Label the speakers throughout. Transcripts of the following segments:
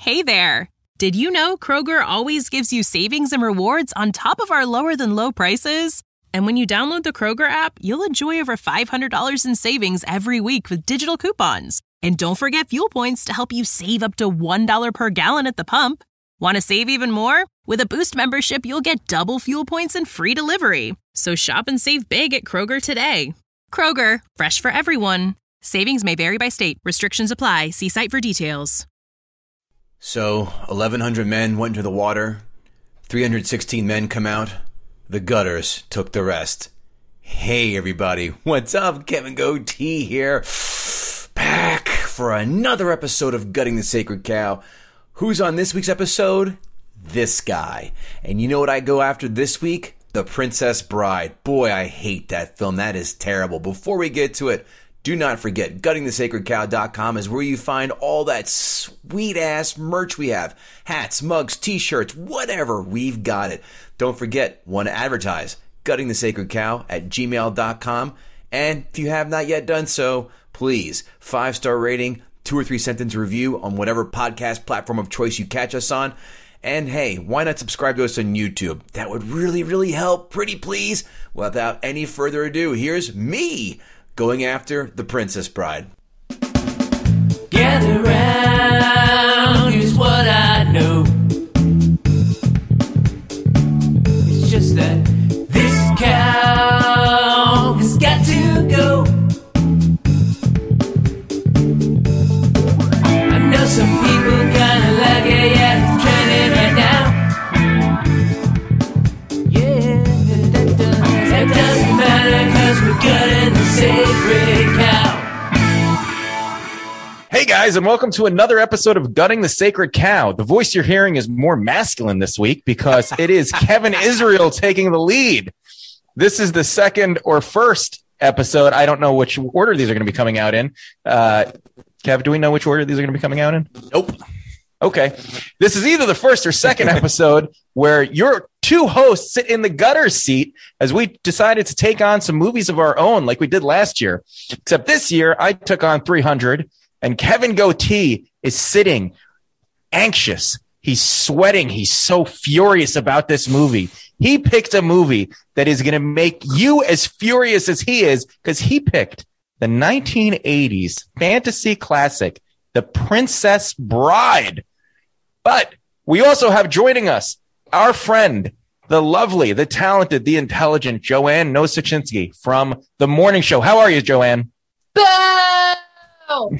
Speaker 1: Hey there! Did you know Kroger always gives you savings and rewards on top of our lower-than-low prices? And when you download the Kroger app, you'll enjoy over $500 in savings every week with digital coupons. And don't forget fuel points to help you save up to $1 per gallon at the pump. Want to save even more? With a Boost membership, you'll get double fuel points and free delivery. So shop and save big at Kroger today. Kroger, fresh for everyone. Savings may vary by state. Restrictions apply. See site for details.
Speaker 2: So, 1,100 men went into the water. 316 men come out. The gutters took the rest. Hey, everybody. What's up? Kevin Goatee here. Back for another episode of Gutting the Sacred Cow. Who's on this week's episode? This guy. And you know what I go after this week? The Princess Bride. Boy, I hate that film. That is terrible. Before we get to it, do not forget, guttingthesacredcow.com is where you find all that sweet-ass merch we have. Hats, mugs, t-shirts, whatever, we've got it. Don't forget, want to advertise, guttingthesacredcow@gmail.com. And if you have not yet done so, please, 5-star rating, 2 or 3 sentence review on whatever podcast platform of choice you catch us on. And hey, why not subscribe to us on YouTube? That would really, really help. Pretty please. Without any further ado, here's me going after the Princess Bride.
Speaker 3: Gather round, here's what I know. It's just that this cow has got to go. I know some people kinda like it, yeah, it's trending right now. Yeah, that doesn't matter, cause we're gutting the sacred cow.
Speaker 4: Hey guys, and welcome to another episode of Gutting the Sacred Cow. The voice you're hearing is more masculine this week because it is Kevin Israel taking the lead. This is the second or first episode. I don't know which order these are going to be coming out in. Kev, do we know which order these are going to be coming out in?
Speaker 2: Nope.
Speaker 4: Okay. This is either the first or second episode where your two hosts sit in the gutter seat as we decided to take on some movies of our own like we did last year. Except this year, I took on 300, and Kevin Goatee is sitting anxious. He's sweating. He's so furious about this movie. He picked a movie that is going to make you as furious as he is because he picked the 1980s fantasy classic, The Princess Bride. But we also have joining us our friend, the lovely, the talented, the intelligent Joanne Nosachinski from The Morning Show. How are you, Joanne?
Speaker 5: Boo! Boo!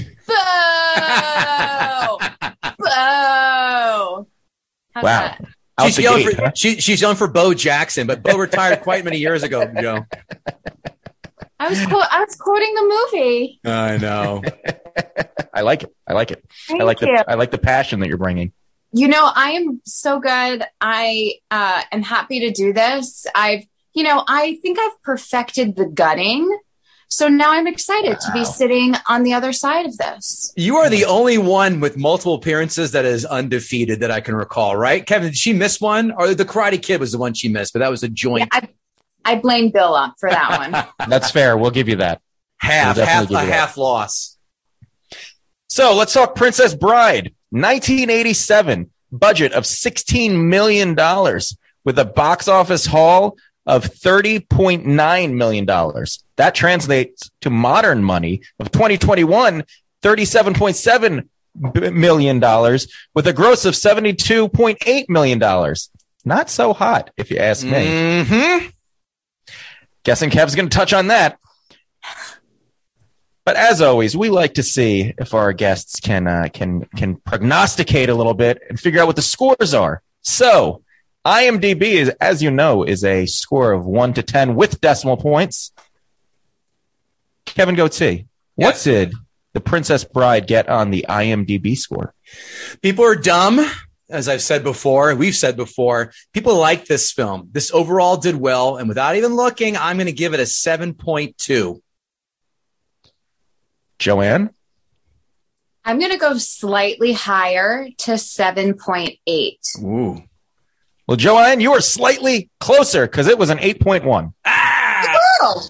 Speaker 5: Boo!
Speaker 4: Wow.
Speaker 2: She's yelling for Bo Jackson, but Bo retired quite many years ago, Joe.
Speaker 5: I was quoting the movie.
Speaker 2: I know.
Speaker 4: I like it.
Speaker 5: Thank
Speaker 4: I like
Speaker 5: you.
Speaker 4: I like the passion that you're bringing.
Speaker 5: You know, I am so good. I am happy to do this. I think I've perfected the gutting. So now I'm excited to be sitting on the other side of this.
Speaker 2: You are the only one with multiple appearances that is undefeated that I can recall, right? Kevin, did she miss one? Or the Karate Kid was the one she missed, but that was a joint.
Speaker 5: Yeah, I blame Bill up for that one.
Speaker 4: That's fair. We'll give you that.
Speaker 2: Half loss.
Speaker 4: So let's talk Princess Bride. 1987, budget of $16 million with a box office haul of $30.9 million. That translates to modern money of 2021, $37.7 million with a gross of $72.8 million. Not so hot, if you ask me.
Speaker 2: Mm-hmm.
Speaker 4: Guessing Kev's going to touch on that. But as always, we like to see if our guests can prognosticate a little bit and figure out what the scores are. So IMDb is, as you know, is a score of 1 to 10 with decimal points. Kevin Goatee, what did The Princess Bride get on the IMDb score?
Speaker 2: People are dumb, as I've said before, we've said before. People like this film. This overall did well, and without even looking, I'm going to give it a 7.2.
Speaker 4: Joanne?
Speaker 5: I'm going to go slightly higher to 7.8.
Speaker 2: Ooh.
Speaker 4: Well, Joanne, you were slightly closer because it was an 8.1.
Speaker 5: Oh.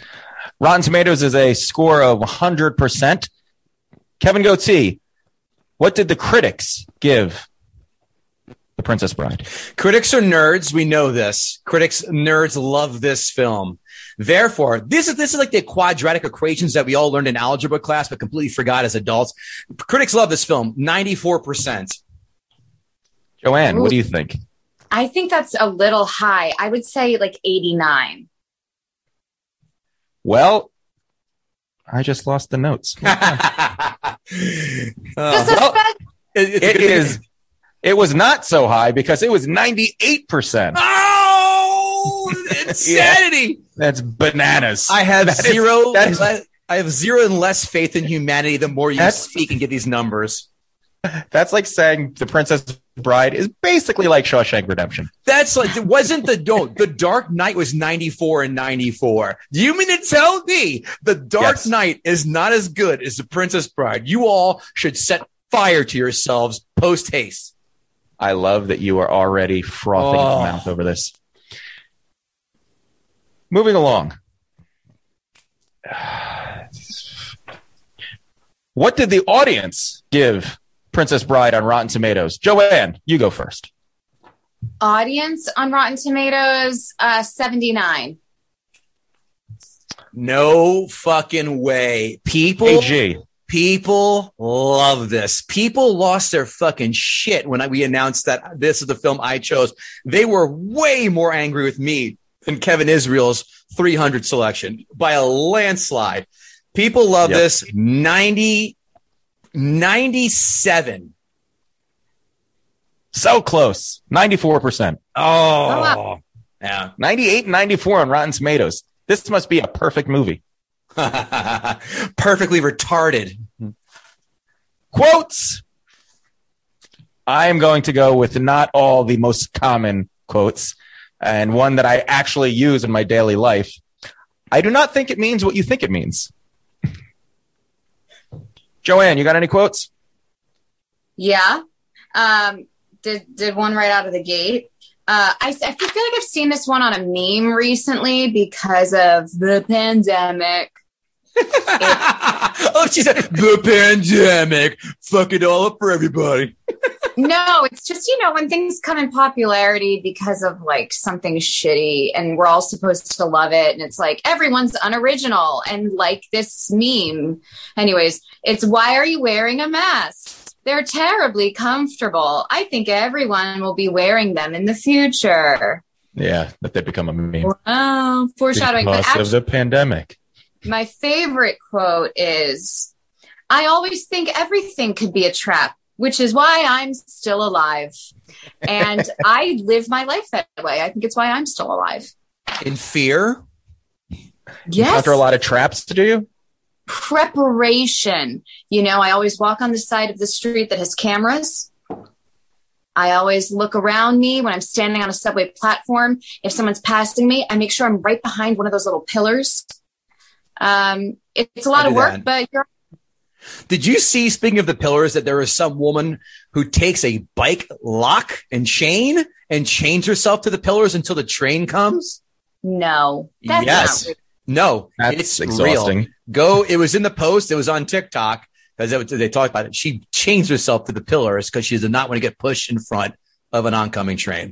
Speaker 4: Rotten Tomatoes is a score of 100%. Kevin Goatee, What did the critics give The Princess Bride?
Speaker 2: Critics are nerds. We know this. Nerds love this film. Therefore, this is like the quadratic equations that we all learned in algebra class, but completely forgot as adults. Critics love this film. 94%.
Speaker 4: Joanne, what do you think?
Speaker 5: I think that's a little high. I would say like 89.
Speaker 4: Well, I just lost the notes. It was not so high because it was 98%.
Speaker 2: Oh, insanity!
Speaker 4: Yeah, that's bananas.
Speaker 2: I have zero.
Speaker 4: I
Speaker 2: have zero and less faith in humanity the more you speak and get these numbers.
Speaker 4: That's like saying The Princess Bride is basically like Shawshank Redemption.
Speaker 2: That's like, it wasn't the Dark Knight was 94 and 94. Do you mean to tell me the Dark Knight is not as good as The Princess Bride? You all should set fire to yourselves post haste.
Speaker 4: I love that you are already frothing at the mouth over this. Moving along. What did the audience give Princess Bride on Rotten Tomatoes? Joanne, you go first.
Speaker 5: Audience on Rotten Tomatoes, 79.
Speaker 2: No fucking way. People love this. People lost their fucking shit when we announced that this is the film I chose. They were way more angry with me than Kevin Israel's 300 selection by a landslide. People love this. 97.
Speaker 4: So close. 94%.
Speaker 2: Oh, yeah.
Speaker 4: 98 and 94 on Rotten Tomatoes. This must be a perfect movie.
Speaker 2: Perfectly retarded.
Speaker 4: Quotes. I am going to go with not all the most common quotes and one that I actually use in my daily life. I do not think it means what you think it means. Joanne, you got any quotes?
Speaker 5: Yeah. Did one right out of the gate. I feel like I've seen this one on a meme recently because of the pandemic.
Speaker 2: She said, the pandemic. Fuck it all up for everybody.
Speaker 5: No, it's just, when things come in popularity because of like something shitty and we're all supposed to love it. And it's like, everyone's unoriginal and like this meme. Anyways, it's why are you wearing a mask? They're terribly comfortable. I think everyone will be wearing them in the future.
Speaker 4: Yeah, that they become a meme.
Speaker 5: Wow, foreshadowing.
Speaker 4: Because of the pandemic.
Speaker 5: My favorite quote is, I always think everything could be a trap, which is why I'm still alive. And I live my life that way. I think it's why I'm still alive.
Speaker 2: In fear?
Speaker 5: Yes.
Speaker 4: After a lot of traps to do?
Speaker 5: Preparation. I always walk on the side of the street that has cameras. I always look around me when I'm standing on a subway platform. If someone's passing me, I make sure I'm right behind one of those little pillars. It's a lot of work, but you're...
Speaker 2: Did you see, speaking of the pillars, that there is some woman who takes a bike lock and chain and chains herself to the pillars until the train comes?
Speaker 5: No. That's
Speaker 2: yes.
Speaker 5: not real.
Speaker 2: No.
Speaker 4: That's
Speaker 2: it's
Speaker 4: exhausting.
Speaker 2: Real. It was in the post. It was on TikTok because they talked about it. She chains herself to the pillars because she did not want to get pushed in front of an oncoming train.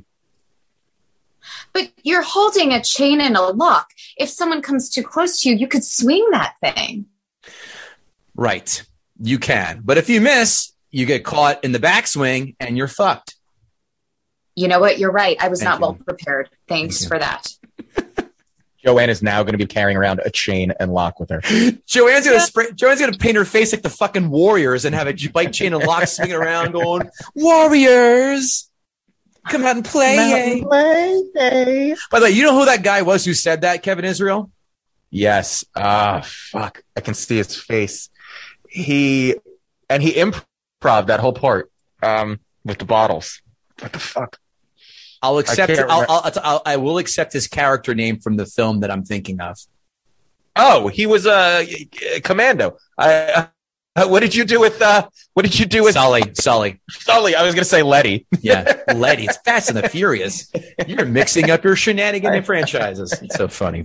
Speaker 5: But you're holding a chain and a lock. If someone comes too close to you, you could swing that thing.
Speaker 2: Right. You can. But if you miss, you get caught in the backswing and you're fucked.
Speaker 5: You know what? You're right. I was not well prepared. Thanks for that.
Speaker 4: Joanne is now going to be carrying around a chain and lock with her.
Speaker 2: Joanne's going to paint her face like the fucking Warriors and have a bike chain and lock swinging around going, Warriors, come out and play. By the way, you know who that guy was who said that, Kevin Israel?
Speaker 4: Yes. Fuck. I can see his face. He improv that whole part with the bottles. What the fuck?
Speaker 2: I will accept his character name from the film that I'm thinking of.
Speaker 4: Oh, he was a commando. What did you do with
Speaker 2: Sully?
Speaker 4: Sully. I was going to say Letty.
Speaker 2: Yeah, Letty. It's Fast and the Furious. You're mixing up your shenanigan and franchises. It's so funny.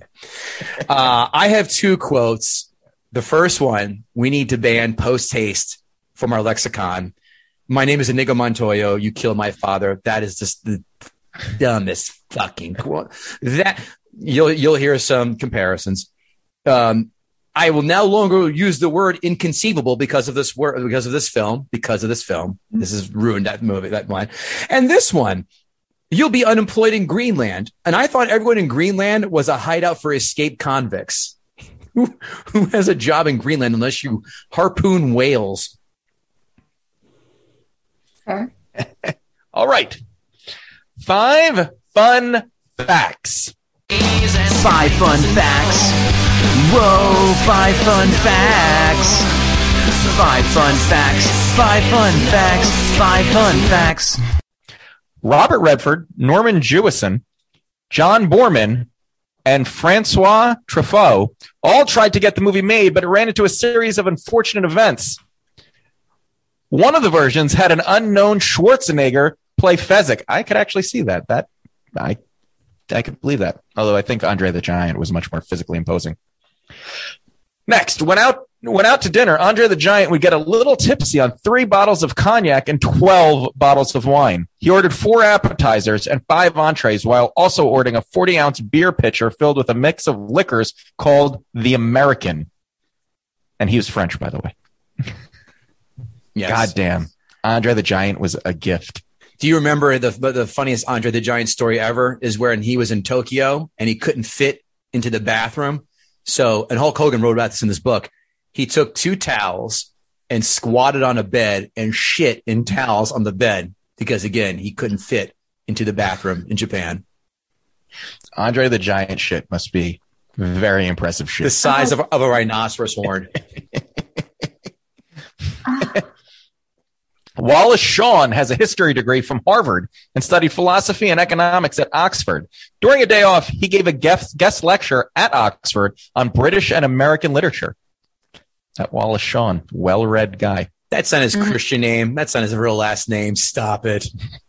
Speaker 2: I have two quotes. The first one, we need to ban post haste from our lexicon. My name is Inigo Montoya. You killed my father. That is just the dumbest fucking quote. That you'll hear some comparisons. I will no longer use the word inconceivable because of this film. This has ruined that movie, that one. And this one, you'll be unemployed in Greenland. And I thought everyone in Greenland was a hideout for escaped convicts. Who has a job in Greenland unless you harpoon whales?
Speaker 5: Fair.
Speaker 4: All right. 5 fun facts.
Speaker 3: 5 fun facts. Whoa, 5 fun facts. 5 fun facts. 5 fun facts. 5 fun facts.
Speaker 4: Robert Redford, Norman Jewison, John Boorman, and Francois Truffaut all tried to get the movie made, but it ran into a series of unfortunate events. One of the versions had an unknown Schwarzenegger play Fezzik. I could actually see that. I could believe that. Although I think Andre the Giant was much more physically imposing. Next, went out to dinner. Andre the Giant would get a little tipsy on 3 bottles of cognac and 12 bottles of wine. He ordered 4 appetizers and 5 entrees while also ordering a 40-ounce beer pitcher filled with a mix of liquors called the American. And he was French, by the way.
Speaker 2: Yes.
Speaker 4: God damn. Andre the Giant was a gift.
Speaker 2: Do you remember the funniest Andre the Giant story ever is when he was in Tokyo and he couldn't fit into the bathroom? So, and Hulk Hogan wrote about this in this book. He took 2 towels and squatted on a bed and shit in towels on the bed because, again, he couldn't fit into the bathroom in Japan.
Speaker 4: Andre the Giant shit must be very impressive shit.
Speaker 2: The size of a rhinoceros horn.
Speaker 4: Wallace Shawn has a history degree from Harvard and studied philosophy and economics at Oxford. During a day off, he gave a guest lecture at Oxford on British and American literature. That Wallace Shawn, well-read guy.
Speaker 2: That's not his Christian name. That's not his real last name. Stop it.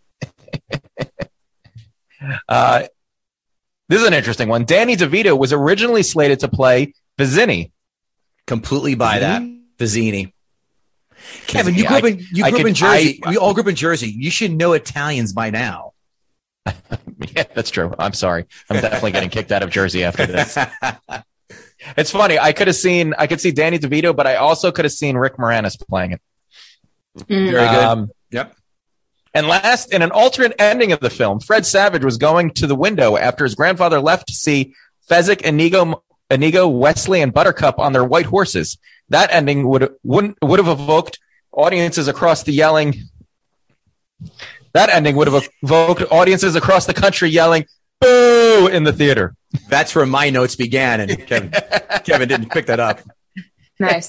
Speaker 4: This is an interesting one. Danny DeVito was originally slated to play Vizzini.
Speaker 2: Completely buy that. Vizzini. Kevin, you grew up in Jersey. We all grew up in Jersey. You should know Italians by now.
Speaker 4: Yeah, that's true. I'm sorry. I'm definitely getting kicked out of Jersey after this. It's funny. I could see Danny DeVito, but I also could have seen Rick Moranis playing it.
Speaker 2: Very good. Yep.
Speaker 4: And last, in an alternate ending of the film, Fred Savage was going to the window after his grandfather left to see Fezzik, Inigo, Wesley, and Buttercup on their white horses. That ending would have evoked audiences across the yelling. That ending would have evoked audiences across the country yelling "boo" in the theater.
Speaker 2: That's where my notes began, and Kevin didn't pick that up.
Speaker 5: Nice.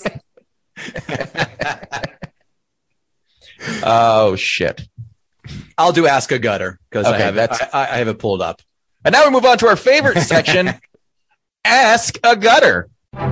Speaker 4: Oh shit!
Speaker 2: I'll do Ask a Gutter because
Speaker 4: Okay,
Speaker 2: I have it pulled up.
Speaker 4: And now we move on to our favorite section, Ask a Gutter.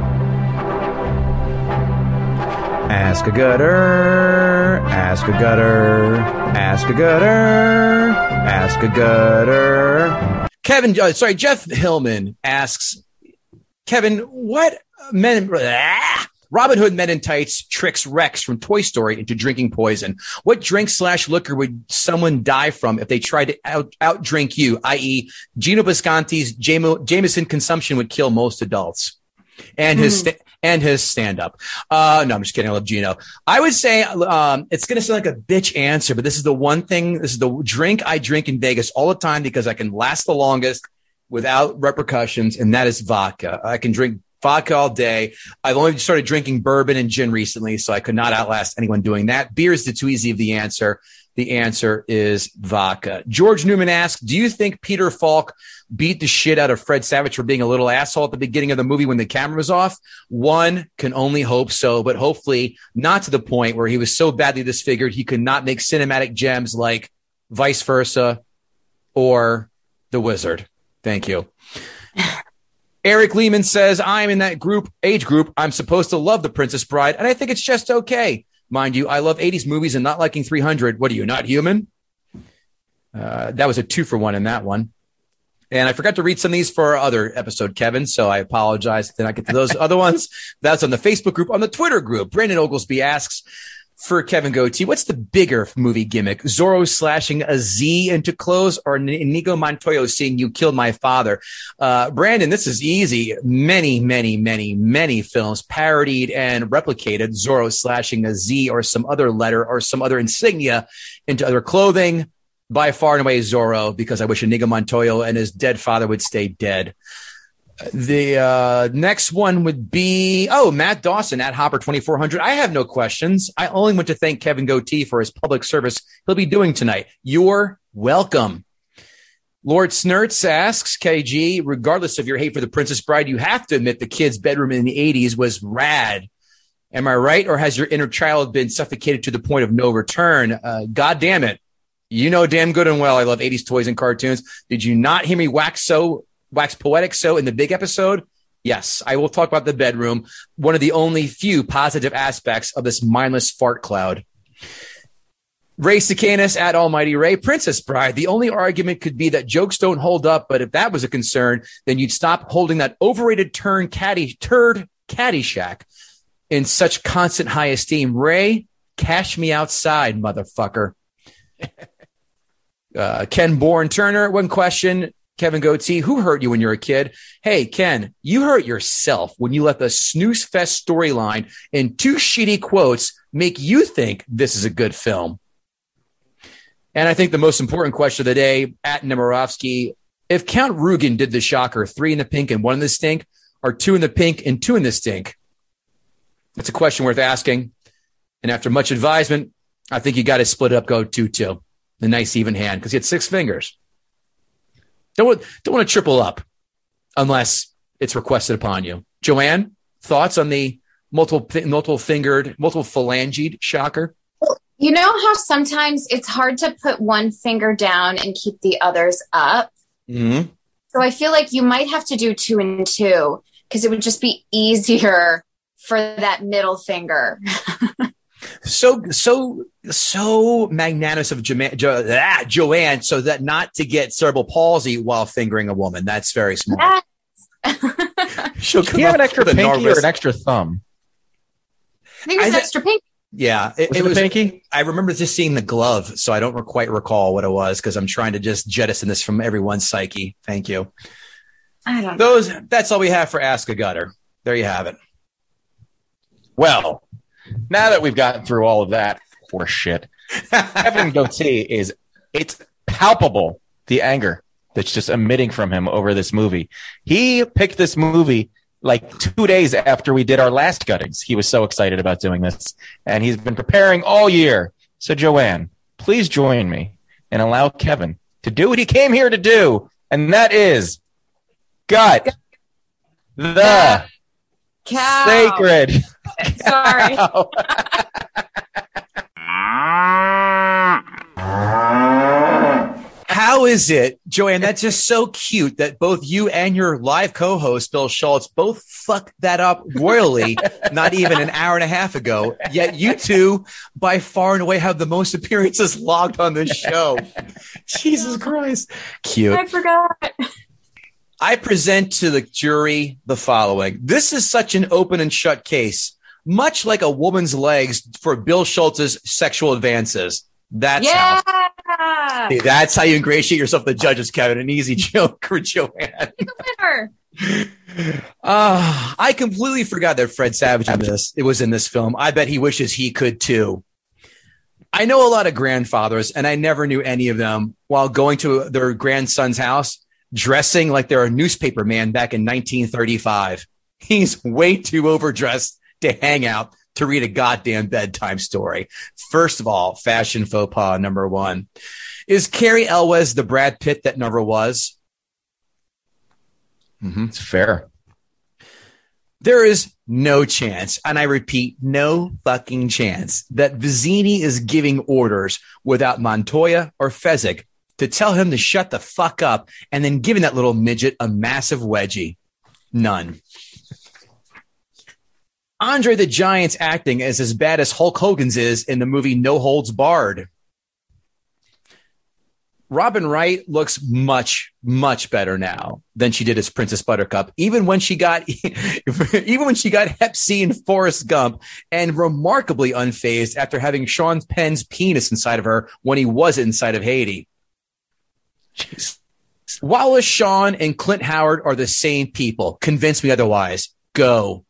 Speaker 6: Ask a gutter, ask a gutter, ask a gutter, ask a gutter.
Speaker 2: Kevin, Jeff Hillman asks, Kevin, what Robin Hood Men in Tights tricks Rex from Toy Story into drinking poison? What drink/liquor would someone die from if they tried to outdrink you, i.e. Gino Bisconti's Jameson consumption would kill most adults? And his stand-up. No, I'm just kidding. I love Gino. I would say it's going to sound like a bitch answer, but this is the one thing. This is the drink I drink in Vegas all the time because I can last the longest without repercussions, and that is vodka. I can drink vodka all day. I've only started drinking bourbon and gin recently, so I could not outlast anyone doing that. Beer is the too easy of the answer. The answer is vodka. George Newman asks, do you think Peter Falk beat the shit out of Fred Savage for being a little asshole at the beginning of the movie when the camera was off? One can only hope so, but hopefully not to the point where he was so badly disfigured he could not make cinematic gems like Vice Versa or The Wizard. Thank you. Eric Lehman says, I'm in that age group. I'm supposed to love The Princess Bride, and I think it's just okay. Mind you, I love 80s movies and not liking 300. What are you, not human? That was a 2-for-1 in that one. And I forgot to read some of these for our other episode, Kevin, so I apologize. Did not get to those other ones. That's on the Facebook group. On the Twitter group, Brandon Oglesby asks, For Kevin Goatee, what's the bigger movie gimmick? Zorro slashing a Z into clothes or Inigo Montoya saying you killed my father? Brandon, this is easy. Many films parodied and replicated Zorro slashing a Z or some other letter or some other insignia into other clothing. By far and away Zorro, because I wish Inigo Montoya and his dead father would stay dead. The next one would be, Matt Dawson at Hopper 2400. I have no questions. I only want to thank Kevin Goatee for his public service he'll be doing tonight. You're welcome. Lord Snurts asks, KG, regardless of your hate for The Princess Bride, you have to admit the kid's bedroom in the 80s was rad. Am I right? Or has your inner child been suffocated to the point of no return? God damn it. You know damn good and well I love 80s toys and cartoons. Did you not hear me wax poetic so in the big episode? Yes, I will talk about the bedroom, one of the only few positive aspects of this mindless fart cloud. Ray Sicanus at Almighty Ray, Princess Bride. The only argument could be that jokes don't hold up, but if that was a concern, then you'd stop holding that overrated turd Caddyshack in such constant high esteem. Ray, cash me outside, motherfucker. Ken Bourne Turner, one question. Kevin Goatee, who hurt you when you were a kid? Hey, Ken, you hurt yourself when you let the Snooze Fest storyline and two shitty quotes make you think this is a good film. And I think the most important question of the day, at Nemirovsky, if Count Rugen did the shocker, 3 in the pink and 1 in the stink, or 2 in the pink and 2 in the stink? It's a question worth asking. And after much advisement, I think you got to split up, go 2-2. The nice even hand, because he had 6 fingers. Don't want to triple up unless it's requested upon you. Joanne, thoughts on the multiple-fingered, multiple-phalangeed shocker?
Speaker 5: You know how sometimes it's hard to put one finger down and keep the others up?
Speaker 2: Mm-hmm.
Speaker 5: So I feel like you might have to do 2 and 2 because it would just be easier for that middle finger.
Speaker 2: So magnanimous of Joanne, so that not to get cerebral palsy while fingering a woman. That's very smart.
Speaker 4: She'll come. Do you have an extra pinky or an extra thumb?
Speaker 5: I think it's extra pinky.
Speaker 2: Yeah, it was
Speaker 4: pinky.
Speaker 2: I remember just seeing the glove, so I don't quite recall what it was because I'm trying to just jettison this from everyone's psyche. Thank you.
Speaker 5: I don't know.
Speaker 2: That's all we have for Ask a Gutter. There you have it.
Speaker 4: Well, now that we've gotten through all of that horse shit, Kevin Goatee it's palpable, the anger that's just emitting from him over this movie. He picked this movie like 2 days after we did our last Guttings. He was so excited about doing this, and he's been preparing all year. So, Joanne, please join me and allow Kevin to do what he came here to do, and that is gut the
Speaker 5: cow.
Speaker 4: Sacred.
Speaker 5: Sorry.
Speaker 2: How is it, Joanne? That's just so cute that both you and your live co-host, Bill Schultz, both fucked that up royally not even an hour and a half ago. Yet you two, by far and away, have the most appearances logged on this show. Jesus Christ. Cute.
Speaker 5: I forgot.
Speaker 2: I present to the jury the following. This is such an open and shut case, much like a woman's legs for Bill Schultz's sexual advances. That's how you ingratiate yourself to the judges, Kevin. An easy joke for Joanne.
Speaker 5: You're the winner.
Speaker 2: I completely forgot that Fred Savage was in this film. I bet he wishes he could too. I know a lot of grandfathers, and I never knew any of them while going to their grandson's house, dressing like they're a newspaper man back in 1935. He's way too overdressed to hang out to read a goddamn bedtime story. First of all, fashion faux pas number 1. Is Cary Elwes the Brad Pitt that never was?
Speaker 4: Mm-hmm. It's fair.
Speaker 2: There is no chance, and I repeat, no fucking chance, that Vizzini is giving orders without Montoya or Fezzik to tell him to shut the fuck up and then giving that little midget a massive wedgie. None. Andre the Giant's acting is as bad as Hulk Hogan's is in the movie No Holds Barred. Robin Wright looks much, much better now than she did as Princess Buttercup. Even when she got Hep C in Forrest Gump, and remarkably unfazed after having Sean Penn's penis inside of her when he wasn't inside of Haiti. Jeez. Wallace Shawn and Clint Howard are the same people. Convince me otherwise. Go.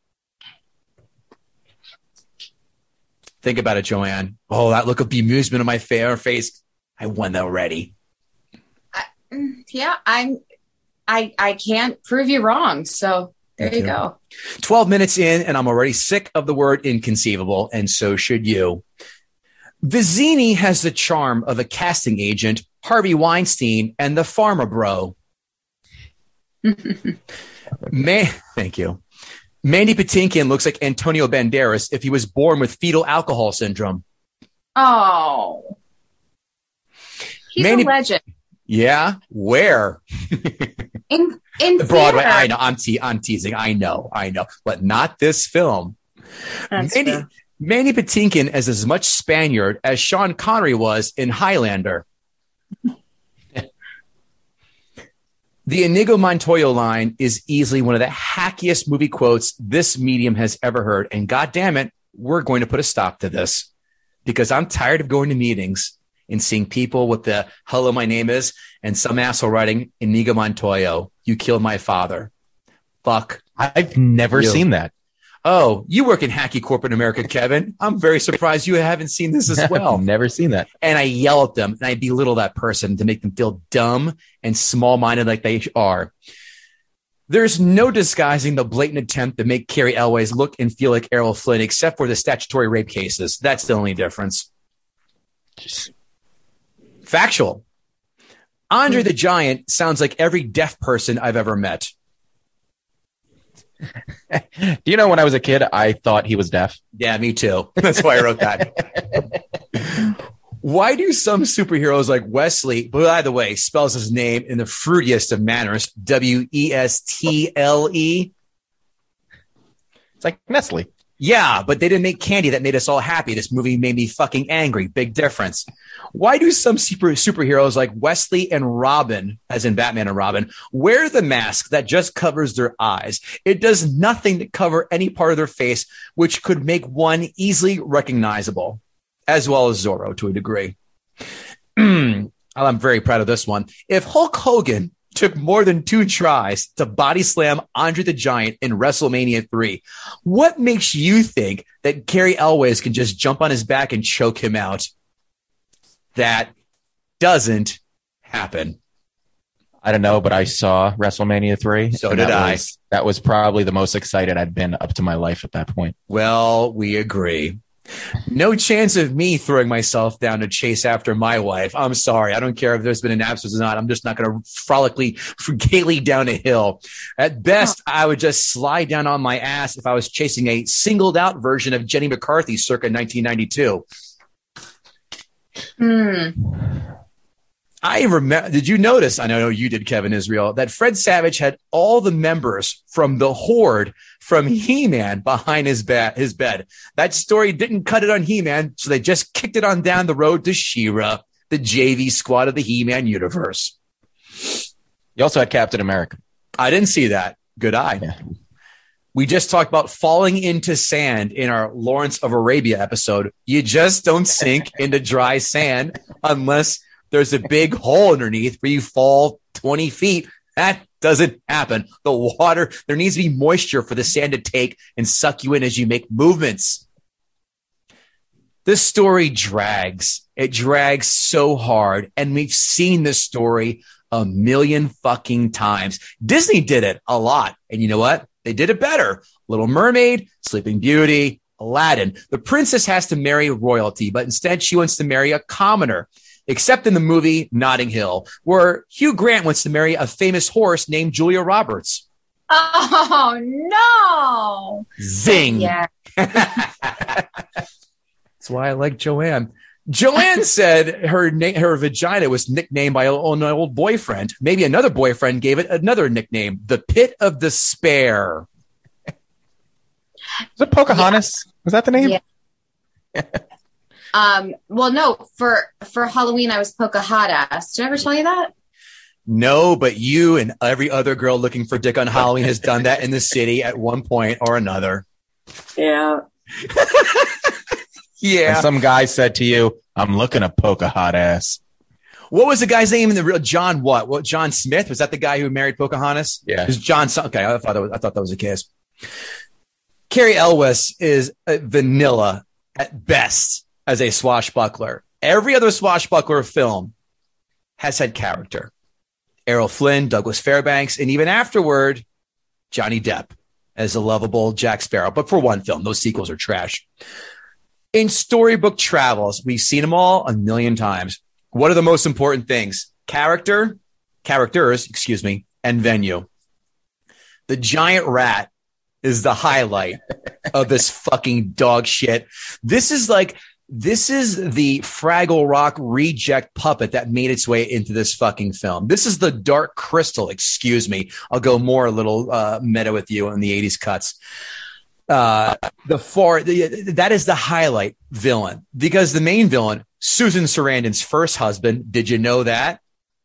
Speaker 2: Think about it, Joanne. Oh, that look of bemusement on my face. I won already.
Speaker 5: Yeah, I can't prove you wrong. So there you go.
Speaker 2: 12 minutes in, and I'm already sick of the word inconceivable, and so should you. Vizzini has the charm of a casting agent, Harvey Weinstein, and the Pharma Bro. Thank you. Mandy Patinkin looks like Antonio Banderas if he was born with fetal alcohol syndrome.
Speaker 5: Oh. He's a legend. Yeah, where? in
Speaker 2: Broadway. I know. I'm teasing. I know, but not this film. Mandy Patinkin is as much Spaniard as Sean Connery was in Highlander. The Inigo Montoya line is easily one of the hackiest movie quotes this medium has ever heard, and goddamn it, we're going to put a stop to this because I'm tired of going to meetings and seeing people with the "hello, my name is" and some asshole writing "Inigo Montoya, you killed my father." Fuck.
Speaker 4: I've never seen that.
Speaker 2: Oh, you work in hacky corporate America, Kevin. I'm very surprised you haven't seen this as well.
Speaker 4: I've never seen that.
Speaker 2: And I yell at them and I belittle that person to make them feel dumb and small-minded like they are. There's no disguising the blatant attempt to make Cary Elwes look and feel like Errol Flynn, except for the statutory rape cases. That's the only difference. Factual. Andre the Giant sounds like every deaf person I've ever met.
Speaker 4: Do you know when I was a kid, I thought he was deaf?
Speaker 2: Yeah, me too. That's why I wrote that. Why do some superheroes like Wesley, who, by the way, spells his name in the fruitiest of manners, Westle?
Speaker 4: It's like Nestle.
Speaker 2: Yeah, but they didn't make candy that made us all happy. This movie made me fucking angry. Big difference. Why do some superheroes like Wesley and Robin, as in Batman and Robin, wear the mask that just covers their eyes? It does nothing to cover any part of their face, which could make one easily recognizable, as well as Zorro to a degree. I'm very proud of this one. If Hulk Hogan took more than 2 tries to body slam Andre the Giant in WrestleMania 3, what makes you think that Cary Elwes can just jump on his back and choke him out? That doesn't happen.
Speaker 4: I don't know, but I saw WrestleMania 3.
Speaker 2: So did I.
Speaker 4: That was probably the most excited I'd been up to my life at that point.
Speaker 2: Well, we agree. No chance of me throwing myself down to chase after my wife. I'm sorry. I don't care if there's been an absence or not. I'm just not going to gaily down a hill. At best, I would just slide down on my ass if I was chasing a singled out version of Jenny McCarthy circa 1992. I remember, did you notice, I know you did, Kevin Israel, that Fred Savage had all the members from the Horde from He-Man behind his bed. That story didn't cut it on He-Man, so they just kicked it on down the road to She-Ra, the JV squad of the He-Man universe.
Speaker 4: You also had Captain America.
Speaker 2: I didn't see that. Good eye. Yeah. We just talked about falling into sand in our Lawrence of Arabia episode. You just don't sink into dry sand unless there's a big hole underneath where you fall 20 feet. That doesn't happen. The water, there needs to be moisture for the sand to take and suck you in as you make movements. This story drags. It drags so hard. And we've seen this story a million fucking times. Disney did it a lot. And you know what? They did it better. Little Mermaid, Sleeping Beauty, Aladdin. The princess has to marry royalty, but instead she wants to marry a commoner. Except in the movie Notting Hill, where Hugh Grant wants to marry a famous horse named Julia Roberts.
Speaker 5: Oh, no.
Speaker 2: Zing.
Speaker 5: Yeah.
Speaker 2: That's why I like Joanne. Joanne said her vagina was nicknamed by an old boyfriend. Maybe another boyfriend gave it another nickname, the Pit of Despair.
Speaker 4: Was it Pocahontas? Yeah. Was that the name?
Speaker 5: Yeah. Well, no, for Halloween I was Pocahontas. Did I ever tell you that?
Speaker 2: No, but you and every other girl looking for dick on Halloween has done that in the city at one point or another.
Speaker 5: Yeah.
Speaker 4: And some guy said to you, I'm looking at Pocahontas.
Speaker 2: What was the guy's name in the real John? What John Smith? Was that the guy who married Pocahontas?
Speaker 4: Yeah.
Speaker 2: It was John. Okay, I thought that was the case. Cary Elwes is vanilla at best as a swashbuckler. Every other swashbuckler film has had character. Errol Flynn, Douglas Fairbanks, and even afterward, Johnny Depp as a lovable Jack Sparrow. But for one film, those sequels are trash. In storybook travels, we've seen them all a million times. What are the most important things? Characters, and venue. The giant rat is the highlight of this fucking dog shit. This is the Fraggle Rock reject puppet that made its way into this fucking film. This is the Dark Crystal, I'll go more a little meta with you in the 80s cuts. That is the highlight villain, because the main villain, Susan Sarandon's first husband. Did you know that?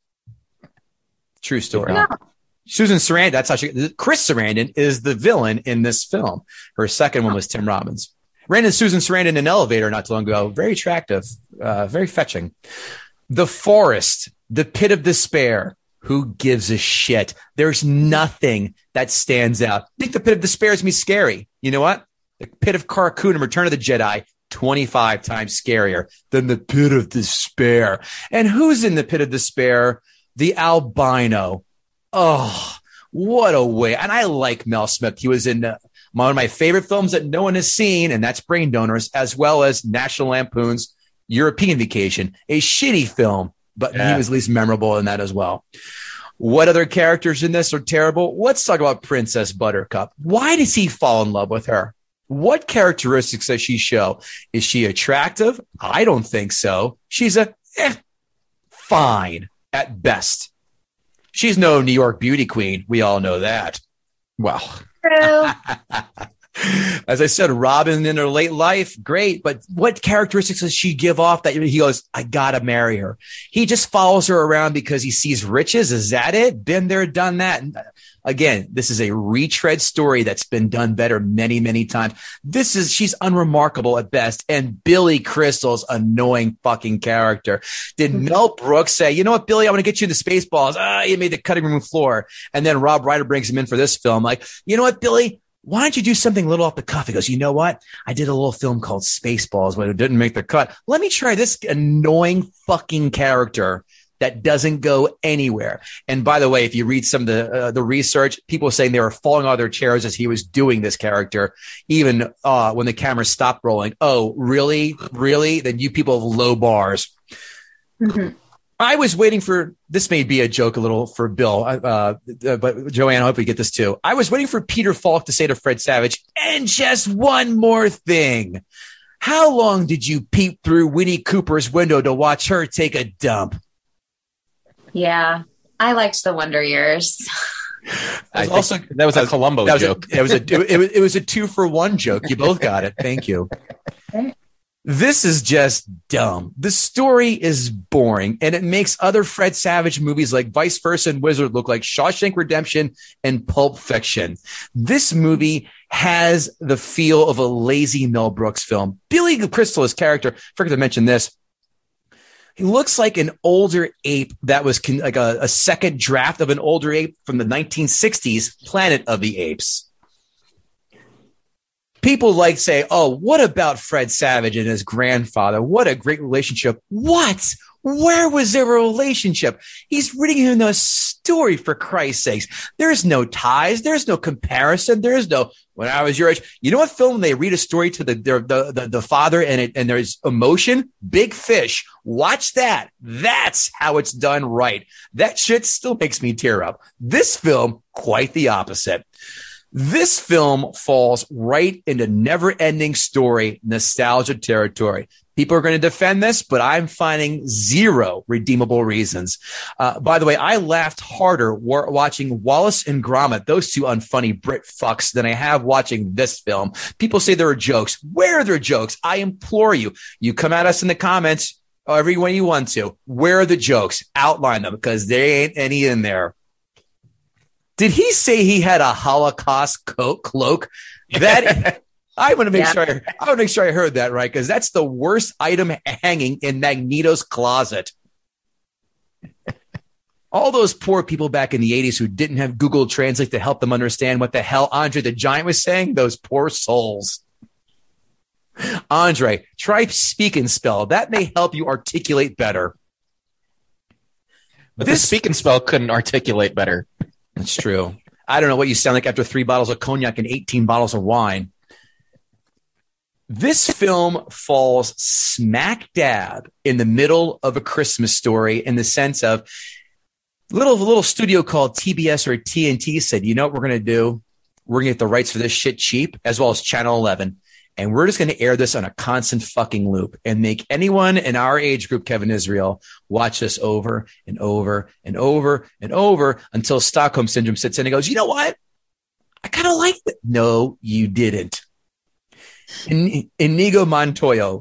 Speaker 2: True story.
Speaker 5: No.
Speaker 2: Susan Sarandon, that's how Chris Sarandon is the villain in this film. Her second one was Tim Robbins. Ran into Susan Sarandon in an elevator not too long ago. Very attractive, very fetching. The Forest, the Pit of Despair. Who gives a shit? There's nothing that stands out. I think the Pit of Despair is me scary. You know what? The Pit of Carcoon in Return of the Jedi, 25 times scarier than the Pit of Despair. And who's in the Pit of Despair? The albino. Oh, what a way. And I like Mel Smith. He was in one of my favorite films that no one has seen, and that's Brain Donors, as well as National Lampoon's European Vacation, a shitty film, but he was at least memorable in that as well. What other characters in this are terrible? Let's talk about Princess Buttercup. Why does he fall in love with her? What characteristics does she show? Is she attractive? I don't think so. She's fine at best. She's no New York beauty queen. We all know that. Well,
Speaker 5: True.
Speaker 2: As I said, Robin in her late life, great. But what characteristics does she give off that he goes, I got to marry her? He just follows her around because he sees riches. Is that it? Been there, done that. And again, this is a retread story that's been done better many, many times. She's unremarkable at best. And Billy Crystal's annoying fucking character. Did Mel Brooks say, you know what, Billy, I want to get you the Spaceballs. You made the cutting room floor. And then Rob Reiner brings him in for this film. Like, you know what, Billy? Why don't you do something a little off the cuff? He goes, you know what? I did a little film called Spaceballs, but it didn't make the cut. Let me try this annoying fucking character that doesn't go anywhere. And by the way, if you read some of the research, people saying they were falling out of their chairs as he was doing this character, even when the camera stopped rolling. Oh, really? Really? Then you people have low bars. Mm-hmm. I was waiting for, this may be a joke a little for Bill, but Joanne, I hope we get this too. I was waiting for Peter Falk to say to Fred Savage, and just one more thing. How long did you peep through Winnie Cooper's window to watch her take a dump?
Speaker 5: Yeah, I liked the Wonder Years.
Speaker 4: That was a Columbo joke.
Speaker 2: It was a 2-for-1 joke. You both got it. Thank you. This is just dumb. The story is boring, and it makes other Fred Savage movies like Vice Versa and Wizard look like Shawshank Redemption and Pulp Fiction. This movie has the feel of a lazy Mel Brooks film. Billy Crystal, his character, forgot to mention this, he looks like an older ape that was like a second draft of an older ape from the 1960s, Planet of the Apes. People like say, oh, what about Fred Savage and his grandfather? What a great relationship. What? Where was their relationship? He's reading him a story, for Christ's sakes. There's no ties. There's no comparison. There's no, when I was your age, you know what film they read a story to the father and there's emotion? Big Fish. Watch that. That's how it's done right. That shit still makes me tear up. This film, quite the opposite. This film falls right into never-ending story nostalgia territory.
Speaker 4: People are going to defend this, but I'm finding zero redeemable reasons. By the way, I laughed harder watching Wallace and Gromit, those two unfunny Brit fucks, than I have watching this film. People say there are jokes. Where are their jokes? I implore you. You come at us in the comments every way you want to. Where are the jokes? Outline them, because there ain't any in there. Did he say he had a Holocaust cloak? That I want to make sure. I want to make sure I heard that right, because that's the worst item hanging in Magneto's closet. All those poor people back in the 80s who didn't have Google Translate to help them understand what the hell Andre the Giant was saying. Those poor souls. Andre, try Speak and Spell. That may help you articulate better.
Speaker 7: But this Speak and Spell couldn't articulate better.
Speaker 4: That's true. I don't know what you sound like after 3 bottles of cognac and 18 bottles of wine. This film falls smack dab in the middle of A Christmas Story, in the sense of little studio called TBS or TNT said, you know what we're going to do? We're going to get the rights for this shit cheap, as well as Channel 11. And we're just going to air this on a constant fucking loop and make anyone in our age group, Kevin Israel, watch this over and over and over and over until Stockholm Syndrome sits in and goes, you know what? I kind of like it. No, you didn't. Inigo Montoya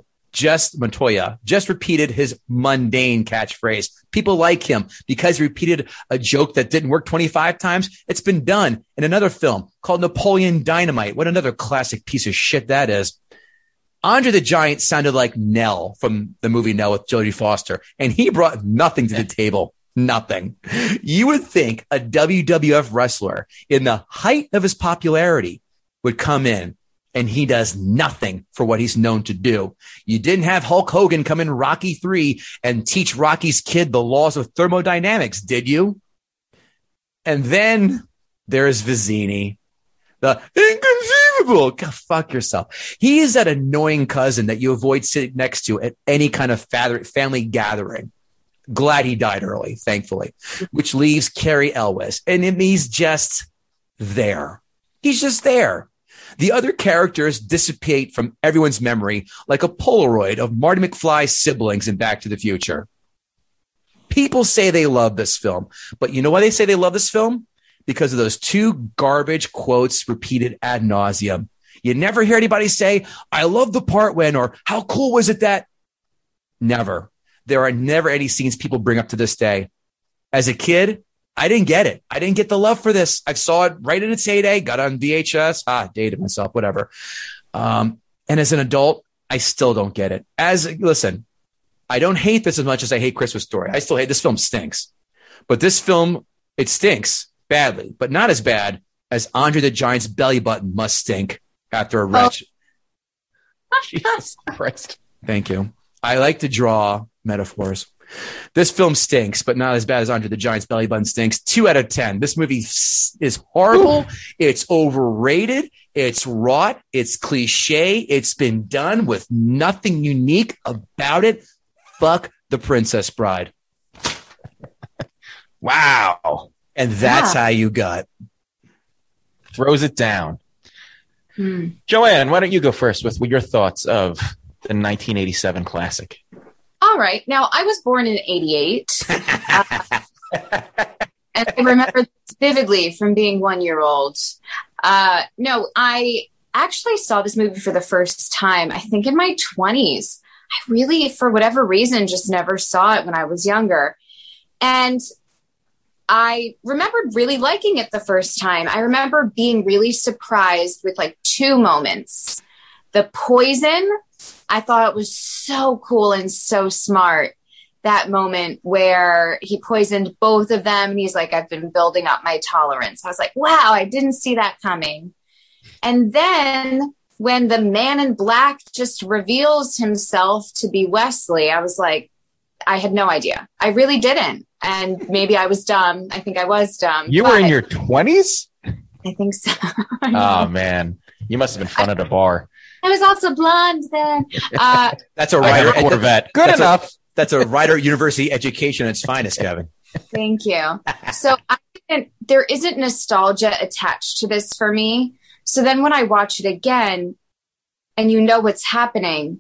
Speaker 4: just repeated his mundane catchphrase. People like him because he repeated a joke that didn't work 25 times. It's been done in another film called Napoleon Dynamite. What another classic piece of shit that is. Andre the Giant sounded like Nell from the movie Nell with Jodie Foster, and he brought nothing to the table. Nothing. You would think a WWF wrestler in the height of his popularity would come in, and he does nothing for what he's known to do. You didn't have Hulk Hogan come in Rocky 3 and teach Rocky's kid the laws of thermodynamics, did you? And then there's Vizzini, the inconceivable. God, fuck yourself. He is that annoying cousin that you avoid sitting next to at any kind of family gathering. Glad he died early, thankfully, which leaves Cary Elwes. And he's just there. He's just there. The other characters dissipate from everyone's memory like a Polaroid of Marty McFly's siblings in Back to the Future. People say they love this film, but you know why they say they love this film? Because of those 2 garbage quotes repeated ad nauseum. You never hear anybody say, I love the part when, or how cool was it that? Never. There are never any scenes people bring up to this day. As a kid, I didn't get it. I didn't get the love for this. I saw it right in its heyday, got on VHS, dated myself, whatever. And as an adult, I still don't get it. Listen, I don't hate this as much as I hate Christmas Story. I still hate this film. Stinks. But this film, it stinks badly, but not as bad as Andre the Giant's belly button must stink after a wretch.
Speaker 7: Jesus Christ.
Speaker 4: Thank you. I like to draw metaphors. This film stinks, but not as bad as Andre the Giant's belly button stinks. 2 out of 10. This movie is horrible. It's overrated. It's wrought. It's cliche. It's been done with nothing unique about it. Fuck The Princess Bride.
Speaker 7: Wow.
Speaker 4: And that's how you got.
Speaker 7: Throws it down. Joanne, why don't you go first with your thoughts of the 1987 classic?
Speaker 5: All right. Now, I was born in 88. And I remember this vividly from being 1-year-old. No, I actually saw this movie for the first time, I think in my 20s. I really, for whatever reason, just never saw it when I was younger. And I remembered really liking it the first time. I remember being really surprised with like 2 moments. The poison, I thought it was so cool and so smart. That moment where he poisoned both of them and he's like, I've been building up my tolerance. I was like, wow, I didn't see that coming. And then when the man in black just reveals himself to be Wesley, I was like, I had no idea. I really didn't. And maybe I was dumb. I think I was dumb.
Speaker 7: You were in your 20s?
Speaker 5: I think so.
Speaker 7: Oh, man. You must have been fun at a bar.
Speaker 5: I was also blonde then.
Speaker 4: That's a writer
Speaker 7: Corvette.
Speaker 4: Good enough. That's a writer university education at its finest, Kevin.
Speaker 5: Thank you. So there isn't nostalgia attached to this for me. So then when I watch it again and you know what's happening,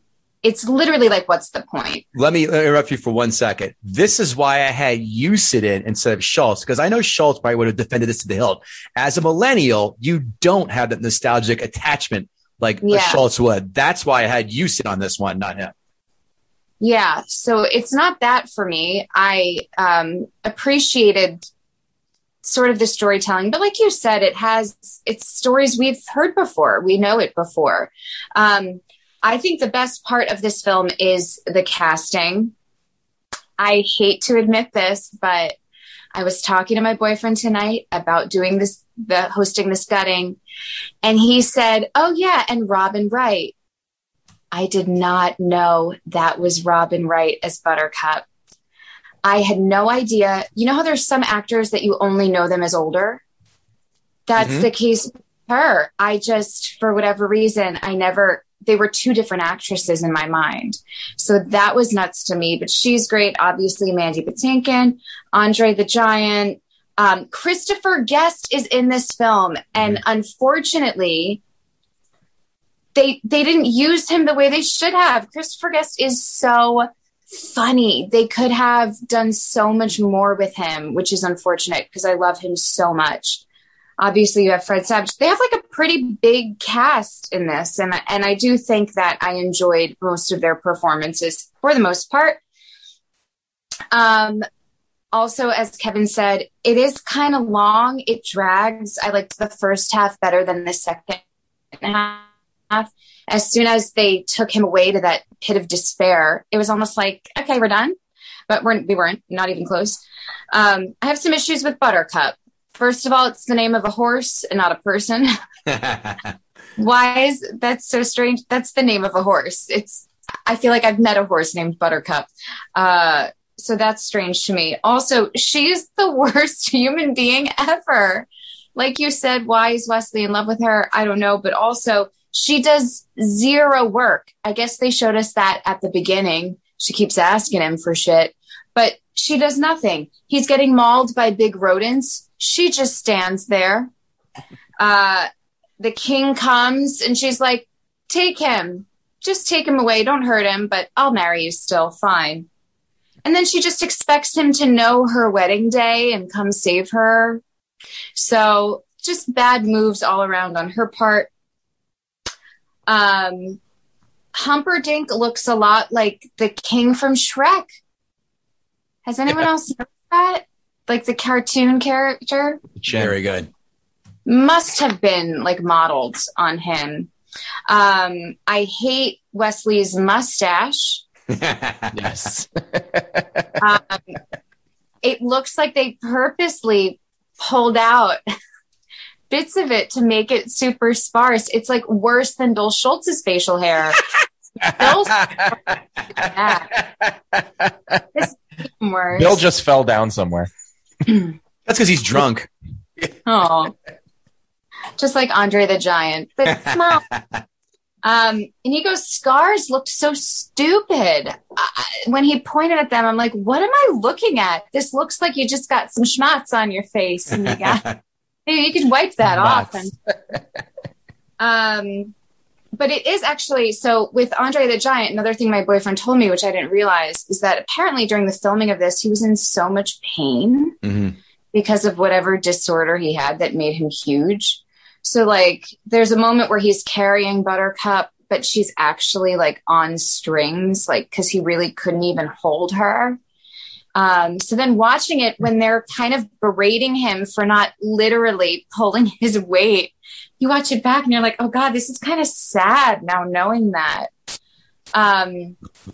Speaker 5: it's literally like, what's the point?
Speaker 2: Let me interrupt you for 1 second. This is why I had you sit in instead of Schultz, because I know Schultz probably would have defended this to the hilt. As a millennial, you don't have that nostalgic attachment like Schultz would. That's why I had you sit on this one, not him.
Speaker 5: Yeah. So it's not that for me. I appreciated sort of the storytelling, but like you said, it's stories we've heard before. We know it before. I think the best part of this film is the casting. I hate to admit this, but I was talking to my boyfriend tonight about doing hosting this gutting, and he said, "Oh yeah, and Robin Wright." I did not know that was Robin Wright as Buttercup. I had no idea. You know how there's some actors that you only know them as older? That's the case with her. I just, for whatever reason, they were two different actresses in my mind. So that was nuts to me, but she's great. Obviously, Mandy Patinkin, Andre the Giant, Christopher Guest is in this film. And unfortunately, they didn't use him the way they should have. Christopher Guest is so funny. They could have done so much more with him, which is unfortunate because I love him so much. Obviously, you have Fred Savage. They have like a pretty big cast in this. And I do think that I enjoyed most of their performances for the most part. Also, as Kevin said, it is kind of long. It drags. I liked the first half better than the second half. As soon as they took him away to that pit of despair, it was almost like, okay, we're done. But we weren't, not even close. I have some issues with Buttercup. First of all, it's the name of a horse and not a person. Why is that so strange? That's the name of a horse. I feel like I've met a horse named Buttercup. So that's strange to me. Also, she's the worst human being ever. Like you said, why is Wesley in love with her? I don't know. But also, she does zero work. I guess they showed us that at the beginning. She keeps asking him for shit, but she does nothing. He's getting mauled by big rodents. She just stands there. The king comes and she's like, take him. Just take him away. Don't hurt him, but I'll marry you still. Fine. And then she just expects him to know her wedding day and come save her. So just bad moves all around on her part. Humperdinck looks a lot like the king from Shrek. Has anyone else noticed that? Like the cartoon character?
Speaker 2: Very good.
Speaker 5: Must have been like modeled on him. I hate Wesley's mustache.
Speaker 4: Yes.
Speaker 5: It looks like they purposely pulled out bits of it to make it super sparse. It's like worse than Bill Schultz's facial hair. It's worse.
Speaker 4: Bill just fell down somewhere.
Speaker 2: That's because he's drunk.
Speaker 5: Oh, just like Andre the Giant, but small. Inigo Scars looked so stupid. When he pointed at them, I'm like, what am I looking at? This looks like you just got some schmutz on your face. And maybe you could wipe that off. And, but it is actually, so with Andre the Giant, another thing my boyfriend told me, which I didn't realize, is that apparently during the filming of this, he was in so much pain because of whatever disorder he had that made him huge. So like there's a moment where he's carrying Buttercup, but she's actually like on strings, like, cause he really couldn't even hold her. So then watching it when they're kind of berating him for not literally pulling his weight, you watch it back and you're like, oh God, this is kind of sad now knowing that. And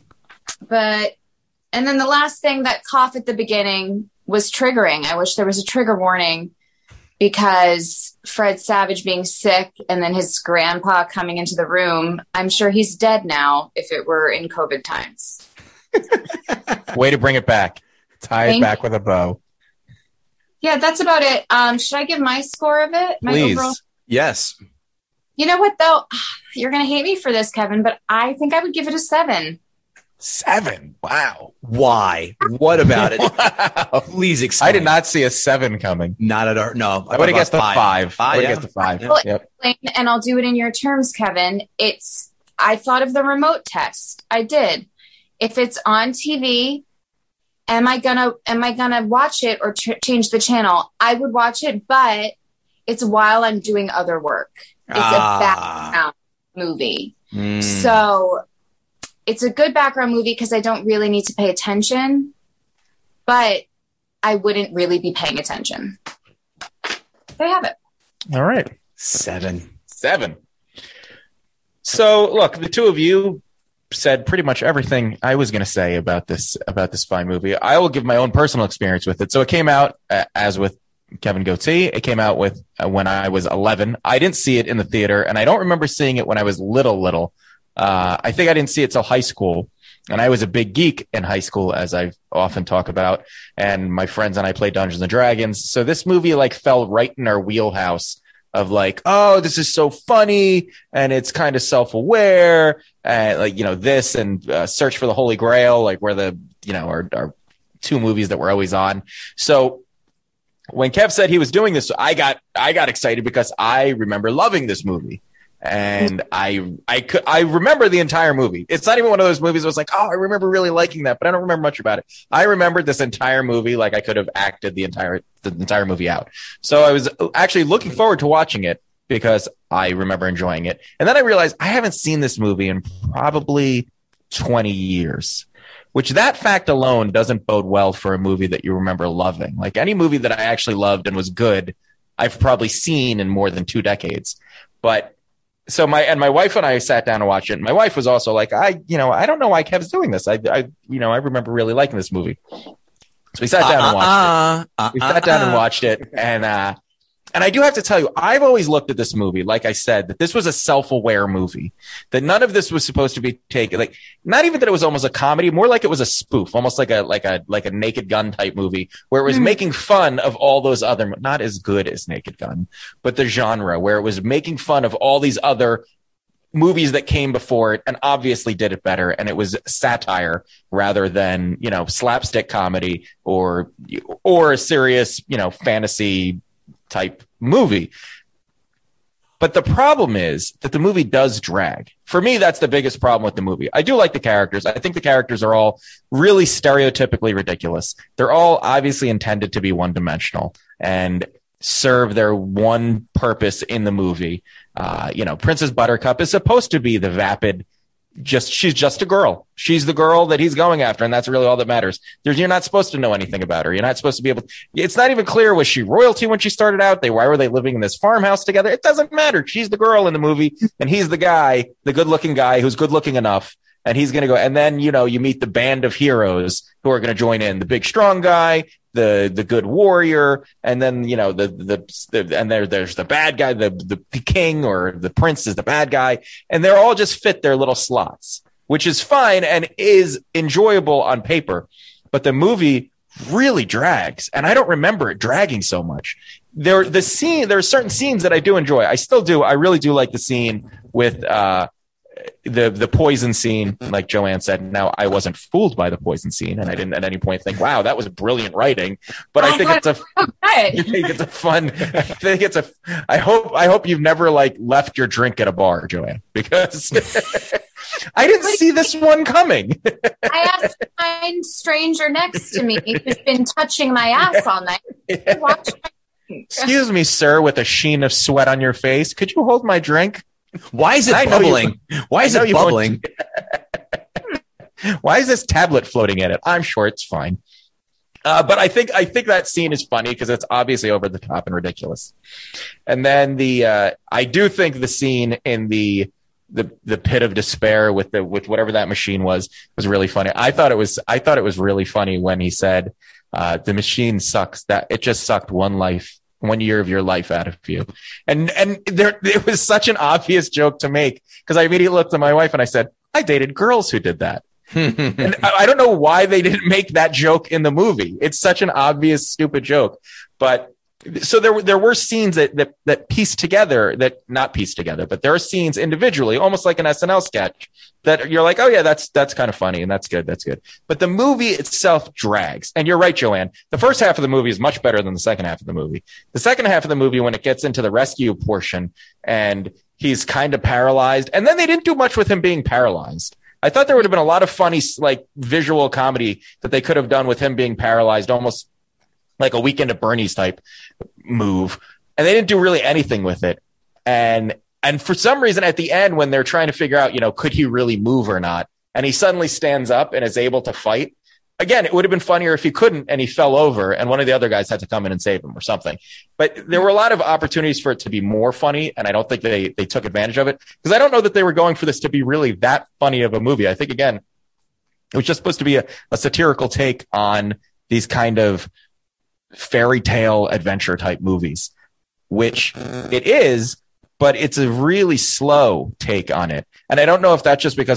Speaker 5: then the last thing, that cough at the beginning was triggering. I wish there was a trigger warning because Fred Savage being sick and then his grandpa coming into the room, I'm sure he's dead now if it were in COVID times.
Speaker 4: Way to bring it back. Tie it back with a bow.
Speaker 5: Yeah, that's about it. Should I give my score of it?
Speaker 2: Please. Yes.
Speaker 5: You know what, though? You're going to hate me for this, Kevin, but I think I would give it a 7.
Speaker 4: 7? Wow.
Speaker 2: Why? What about it?
Speaker 4: Wow.
Speaker 2: Please explain.
Speaker 4: I did not see a 7 coming.
Speaker 2: Not at all. No.
Speaker 4: I would have guessed the 5. I would have
Speaker 2: Yeah.
Speaker 4: guessed the 5.
Speaker 5: Well,
Speaker 4: Yep.
Speaker 5: and I'll do it in your terms, Kevin. I thought of the remote test. I did. If it's on TV, am I gonna watch it or change the channel? I would watch it, but it's while I'm doing other work. It's a background movie. So it's a good background movie because I don't really need to pay attention, but I wouldn't really be paying attention. There you have it.
Speaker 4: All right.
Speaker 2: 7.
Speaker 4: So look, the two of you said pretty much everything I was going to say about this fine movie. I will give my own personal experience with it. So it came out as with Kevin Goatee. It came out with when I was 11. I didn't see it in the theater, and I don't remember seeing it when I was little. I think I didn't see it till high school, and I was a big geek in high school, as I often talk about. And my friends and I played Dungeons and Dragons. So this movie like fell right in our wheelhouse of like, oh, this is so funny, and it's kind of self-aware, and like, you know, this and Search for the Holy Grail, like where the, you know, are two movies that were always on. So when Kev said he was doing this, I got excited because I remember loving this movie. And I remember the entire movie. It's not even one of those movies that was like, oh, I remember really liking that, but I don't remember much about it. I remembered this entire movie like I could have acted the entire movie out. So I was actually looking forward to watching it because I remember enjoying it. And then I realized I haven't seen this movie in probably 20 years, which that fact alone doesn't bode well for a movie that you remember loving. Like any movie that I actually loved and was good, I've probably seen in more than 2 decades. But so my wife and I sat down and watched it. And my wife was also like, I don't know why Kev's doing this. I remember really liking this movie. So we sat down and watched it. We sat down and watched it. And I do have to tell you, I've always looked at this movie, like I said, that this was a self-aware movie, that none of this was supposed to be taken, like, not even that it was almost a comedy, more like it was a spoof, almost like a Naked Gun type movie, where it was making fun of all those other, not as good as Naked Gun, but the genre, where it was making fun of all these other movies that came before it and obviously did it better. And it was satire rather than, you know, slapstick comedy or a serious, you know, fantasy type movie. But the problem is that the movie does drag. For me, that's the biggest problem with the movie. I do like the characters. I think the characters are all really stereotypically ridiculous. They're all obviously intended to be one-dimensional and serve their one purpose in the movie. Princess Buttercup is supposed to be the vapid, she's just a girl. She's the girl that he's going after, and that's really all that matters. You're not supposed to know anything about her. You're not supposed to be able. It's not even clear, was she royalty when she started out? Why were they living in this farmhouse together? It doesn't matter. She's the girl in the movie, and he's the guy, the good-looking guy who's good-looking enough, and he's going to go. And then you meet the band of heroes who are going to join in. The big strong guy, the good warrior, and then there's the bad guy, the king or the prince is the bad guy, and they're all just fit their little slots, which is fine and is enjoyable on paper, but the movie really drags, and I don't remember it dragging so much. There are certain scenes that I do enjoy. I still do. I really do like the scene with the poison scene, like Joanne said. Now, I wasn't fooled by the poison scene, and I didn't at any point think, wow, that was brilliant writing. But I think it's a fun. I hope you've never left your drink at a bar, Joanne, because I didn't see this one coming.
Speaker 5: I asked a kind stranger next to me who's been touching my ass all night. Watch
Speaker 4: Excuse me, sir, with a sheen of sweat on your face. Could you hold my drink?
Speaker 2: Why is it bubbling? Why is it bubbling?
Speaker 4: Why is this tablet floating in it? I'm sure it's fine. But I think that scene is funny because it's obviously over the top and ridiculous. And then I do think the scene in the pit of despair with whatever that machine was really funny. I thought it was really funny when he said the machine sucks, that it just sucked 1 year of your life out of you. And it was such an obvious joke to make because I immediately looked at my wife and I said, I dated girls who did that. And I don't know why they didn't make that joke in the movie. It's such an obvious, stupid joke, but So there were scenes that pieced together, not pieced together, but there are scenes individually, almost like an SNL sketch, that you're like, oh yeah, that's kind of funny and that's good. But the movie itself drags. And you're right, Joanne. The first half of the movie is much better than the second half of the movie. The second half of the movie, when it gets into the rescue portion and he's kind of paralyzed, and then they didn't do much with him being paralyzed. I thought there would have been a lot of funny, like, visual comedy that they could have done with him being paralyzed, almost like a Weekend at Bernie's type move. And they didn't do really anything with it. And for some reason at the end, when they're trying to figure out, could he really move or not? And he suddenly stands up and is able to fight. Again, it would have been funnier if he couldn't and he fell over and one of the other guys had to come in and save him or something. But there were a lot of opportunities for it to be more funny. And I don't think they took advantage of it, because I don't know that they were going for this to be really that funny of a movie. I think, again, it was just supposed to be a satirical take on these kind of fairy tale adventure type movies, which it is, but it's a really slow take on it. And I don't know if that's just because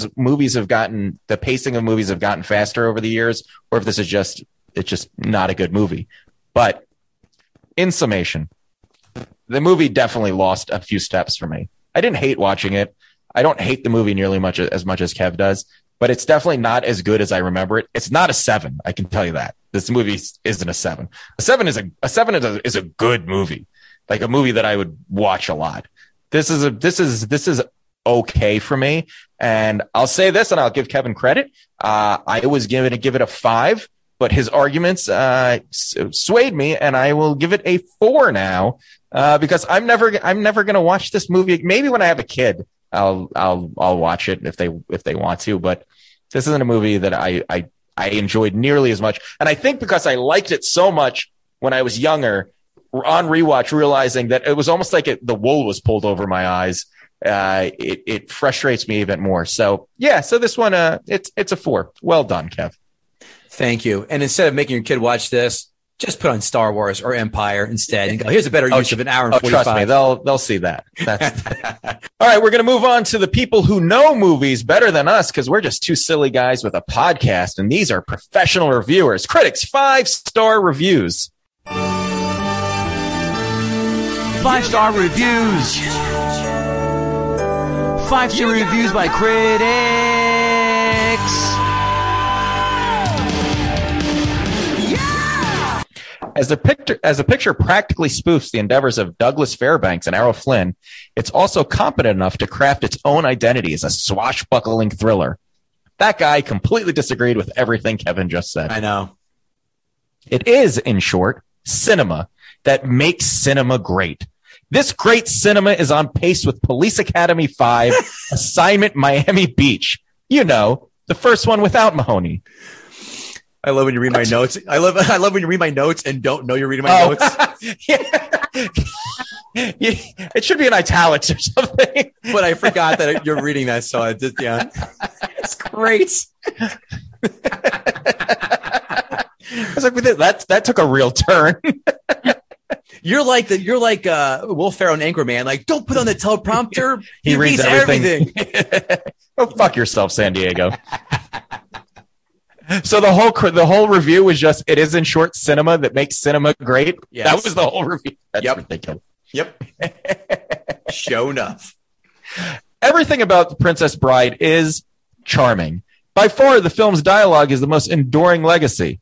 Speaker 4: the pacing of movies have gotten faster over the years, or if this is it's just not a good movie. But in summation, the movie definitely lost a few steps for me. I didn't hate watching it. I don't hate the movie nearly as much as Kev does, but it's definitely not as good as I remember it. It's not a 7. I can tell you that. This movie isn't a 7. A 7 is a good movie, like a movie that I would watch a lot. This is okay for me, and I'll say this, and I'll give Kevin credit. I was going to give it a 5, but his arguments swayed me, and I will give it a 4 now, because I'm never going to watch this movie. Maybe when I have a kid, I'll watch it if they want to, but this isn't a movie that I enjoyed nearly as much. And I think because I liked it so much when I was younger, on rewatch, realizing that it was almost like the wool was pulled over my eyes. It frustrates me even more. So yeah, so this one, it's a 4. Well done, Kev.
Speaker 2: Thank you. And instead of making your kid watch this, just put on Star Wars or Empire instead and go, here's a better use of an hour and 45.
Speaker 4: Trust me, they'll see that. All right, we're going to move on to the people who know movies better than us, because we're just two silly guys with a podcast, and these are professional reviewers. Critics, 5-star reviews.
Speaker 3: 5-star reviews. 5-star reviews by critics.
Speaker 4: As the picture practically spoofs the endeavors of Douglas Fairbanks and Errol Flynn, it's also competent enough to craft its own identity as a swashbuckling thriller. That guy completely disagreed with everything Kevin just said.
Speaker 2: I know.
Speaker 4: It is, in short, cinema that makes cinema great. This great cinema is on pace with Police Academy 5, Assignment Miami Beach. The first one without Mahoney.
Speaker 2: I love when you read my notes. I love when you read my notes and don't know you're reading my notes.
Speaker 4: It should be in italics or something.
Speaker 2: But I forgot that you're reading that, so I just, yeah. It's great.
Speaker 4: I was like, that took a real turn.
Speaker 2: You're like Will Ferrell and Anchorman. Like, don't put on the teleprompter.
Speaker 4: He reads everything. Oh, fuck yourself, San Diego. So the whole review was just, it is in short cinema that makes cinema great. Yes. That was the whole review. That's ridiculous.
Speaker 2: Yep. Show enough.
Speaker 4: Everything about The Princess Bride is charming. By far, the film's dialogue is the most enduring legacy.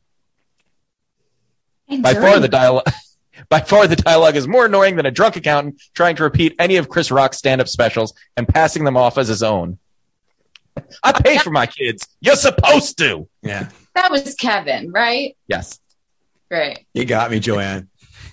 Speaker 4: By far, the dialogue is more annoying than a drunk accountant trying to repeat any of Chris Rock's stand-up specials and passing them off as his own. I pay for my kids. You're supposed to.
Speaker 2: Yeah.
Speaker 5: That was Kevin, right?
Speaker 4: Yes.
Speaker 5: Great.
Speaker 2: You got me, Joanne.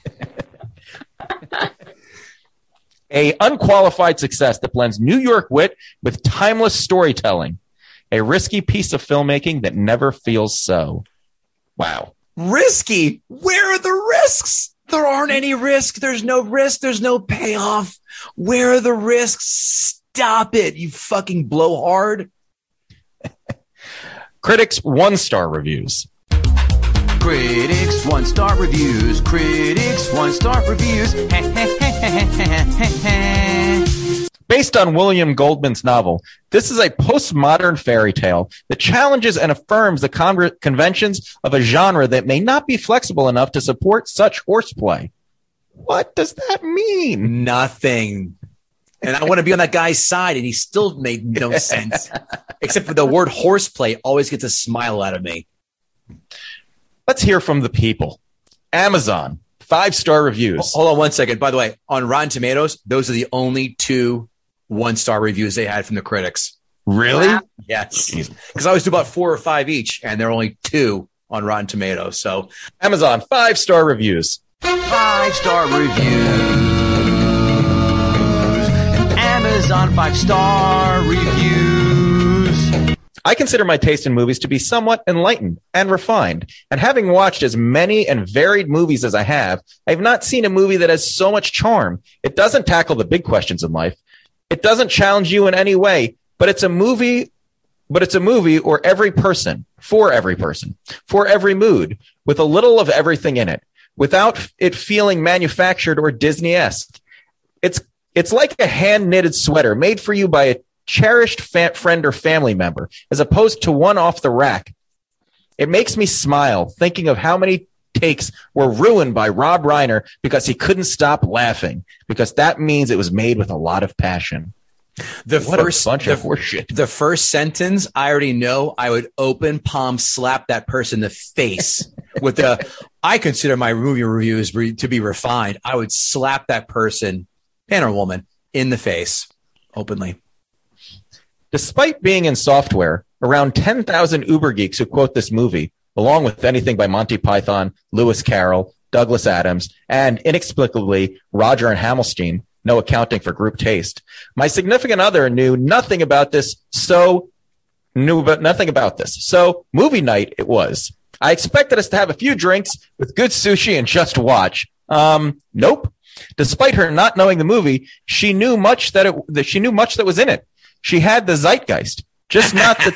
Speaker 4: A unqualified success that blends New York wit with timeless storytelling. A risky piece of filmmaking that never feels so. Wow.
Speaker 2: Risky? Where are the risks? There aren't any risk. There's no risk. There's no payoff. Where are the risks? Stop it, you fucking blowhard.
Speaker 4: Critics 1-star reviews.
Speaker 3: Critics 1-star reviews. Critics 1-star reviews.
Speaker 4: Based on William Goldman's novel, this is a postmodern fairy tale that challenges and affirms the conventions of a genre that may not be flexible enough to support such horseplay. What does that mean?
Speaker 2: Nothing. And I want to be on that guy's side, and he still made no sense. Except for the word horseplay always gets a smile out of me.
Speaker 4: Let's hear from the people. Amazon, 5-star reviews.
Speaker 2: Hold on one second. By the way, on Rotten Tomatoes, those are the only 2 1-star reviews they had from the critics.
Speaker 4: Really?
Speaker 5: Wow.
Speaker 2: Yes. Because I always do about 4 or 5 each, and there are only 2 on Rotten Tomatoes. So
Speaker 4: Amazon, 5-star reviews.
Speaker 3: 5-star reviews. Amazon 5-star reviews.
Speaker 4: I consider my taste in movies to be somewhat enlightened and refined. And having watched as many and varied movies as I have not seen a movie that has so much charm. It doesn't tackle the big questions in life. It doesn't challenge you in any way, but it's a movie or every person, for every mood, with a little of everything in it, without it feeling manufactured or Disney-esque. It's like a hand-knitted sweater made for you by a cherished friend or family member, as opposed to one off the rack. It makes me smile thinking of how many takes were ruined by Rob Reiner because he couldn't stop laughing, because that means it was made with a lot of passion.
Speaker 2: The
Speaker 4: What bunch of horseshit.
Speaker 2: The first sentence, I already know I would open palm, slap that person in the face with the, I consider my movie reviews to be refined. I would slap that person, man or woman, in the face openly.
Speaker 4: Despite being in software, around 10,000 Uber geeks who quote this movie, along with anything by Monty Python, Lewis Carroll, Douglas Adams, and inexplicably Roger and Hammerstein, no accounting for group taste. My significant other knew nothing about this, so movie night it was. I expected us to have a few drinks with good sushi and just watch. Nope. Despite her not knowing the movie, she knew much that was in it. She had the zeitgeist, just not the.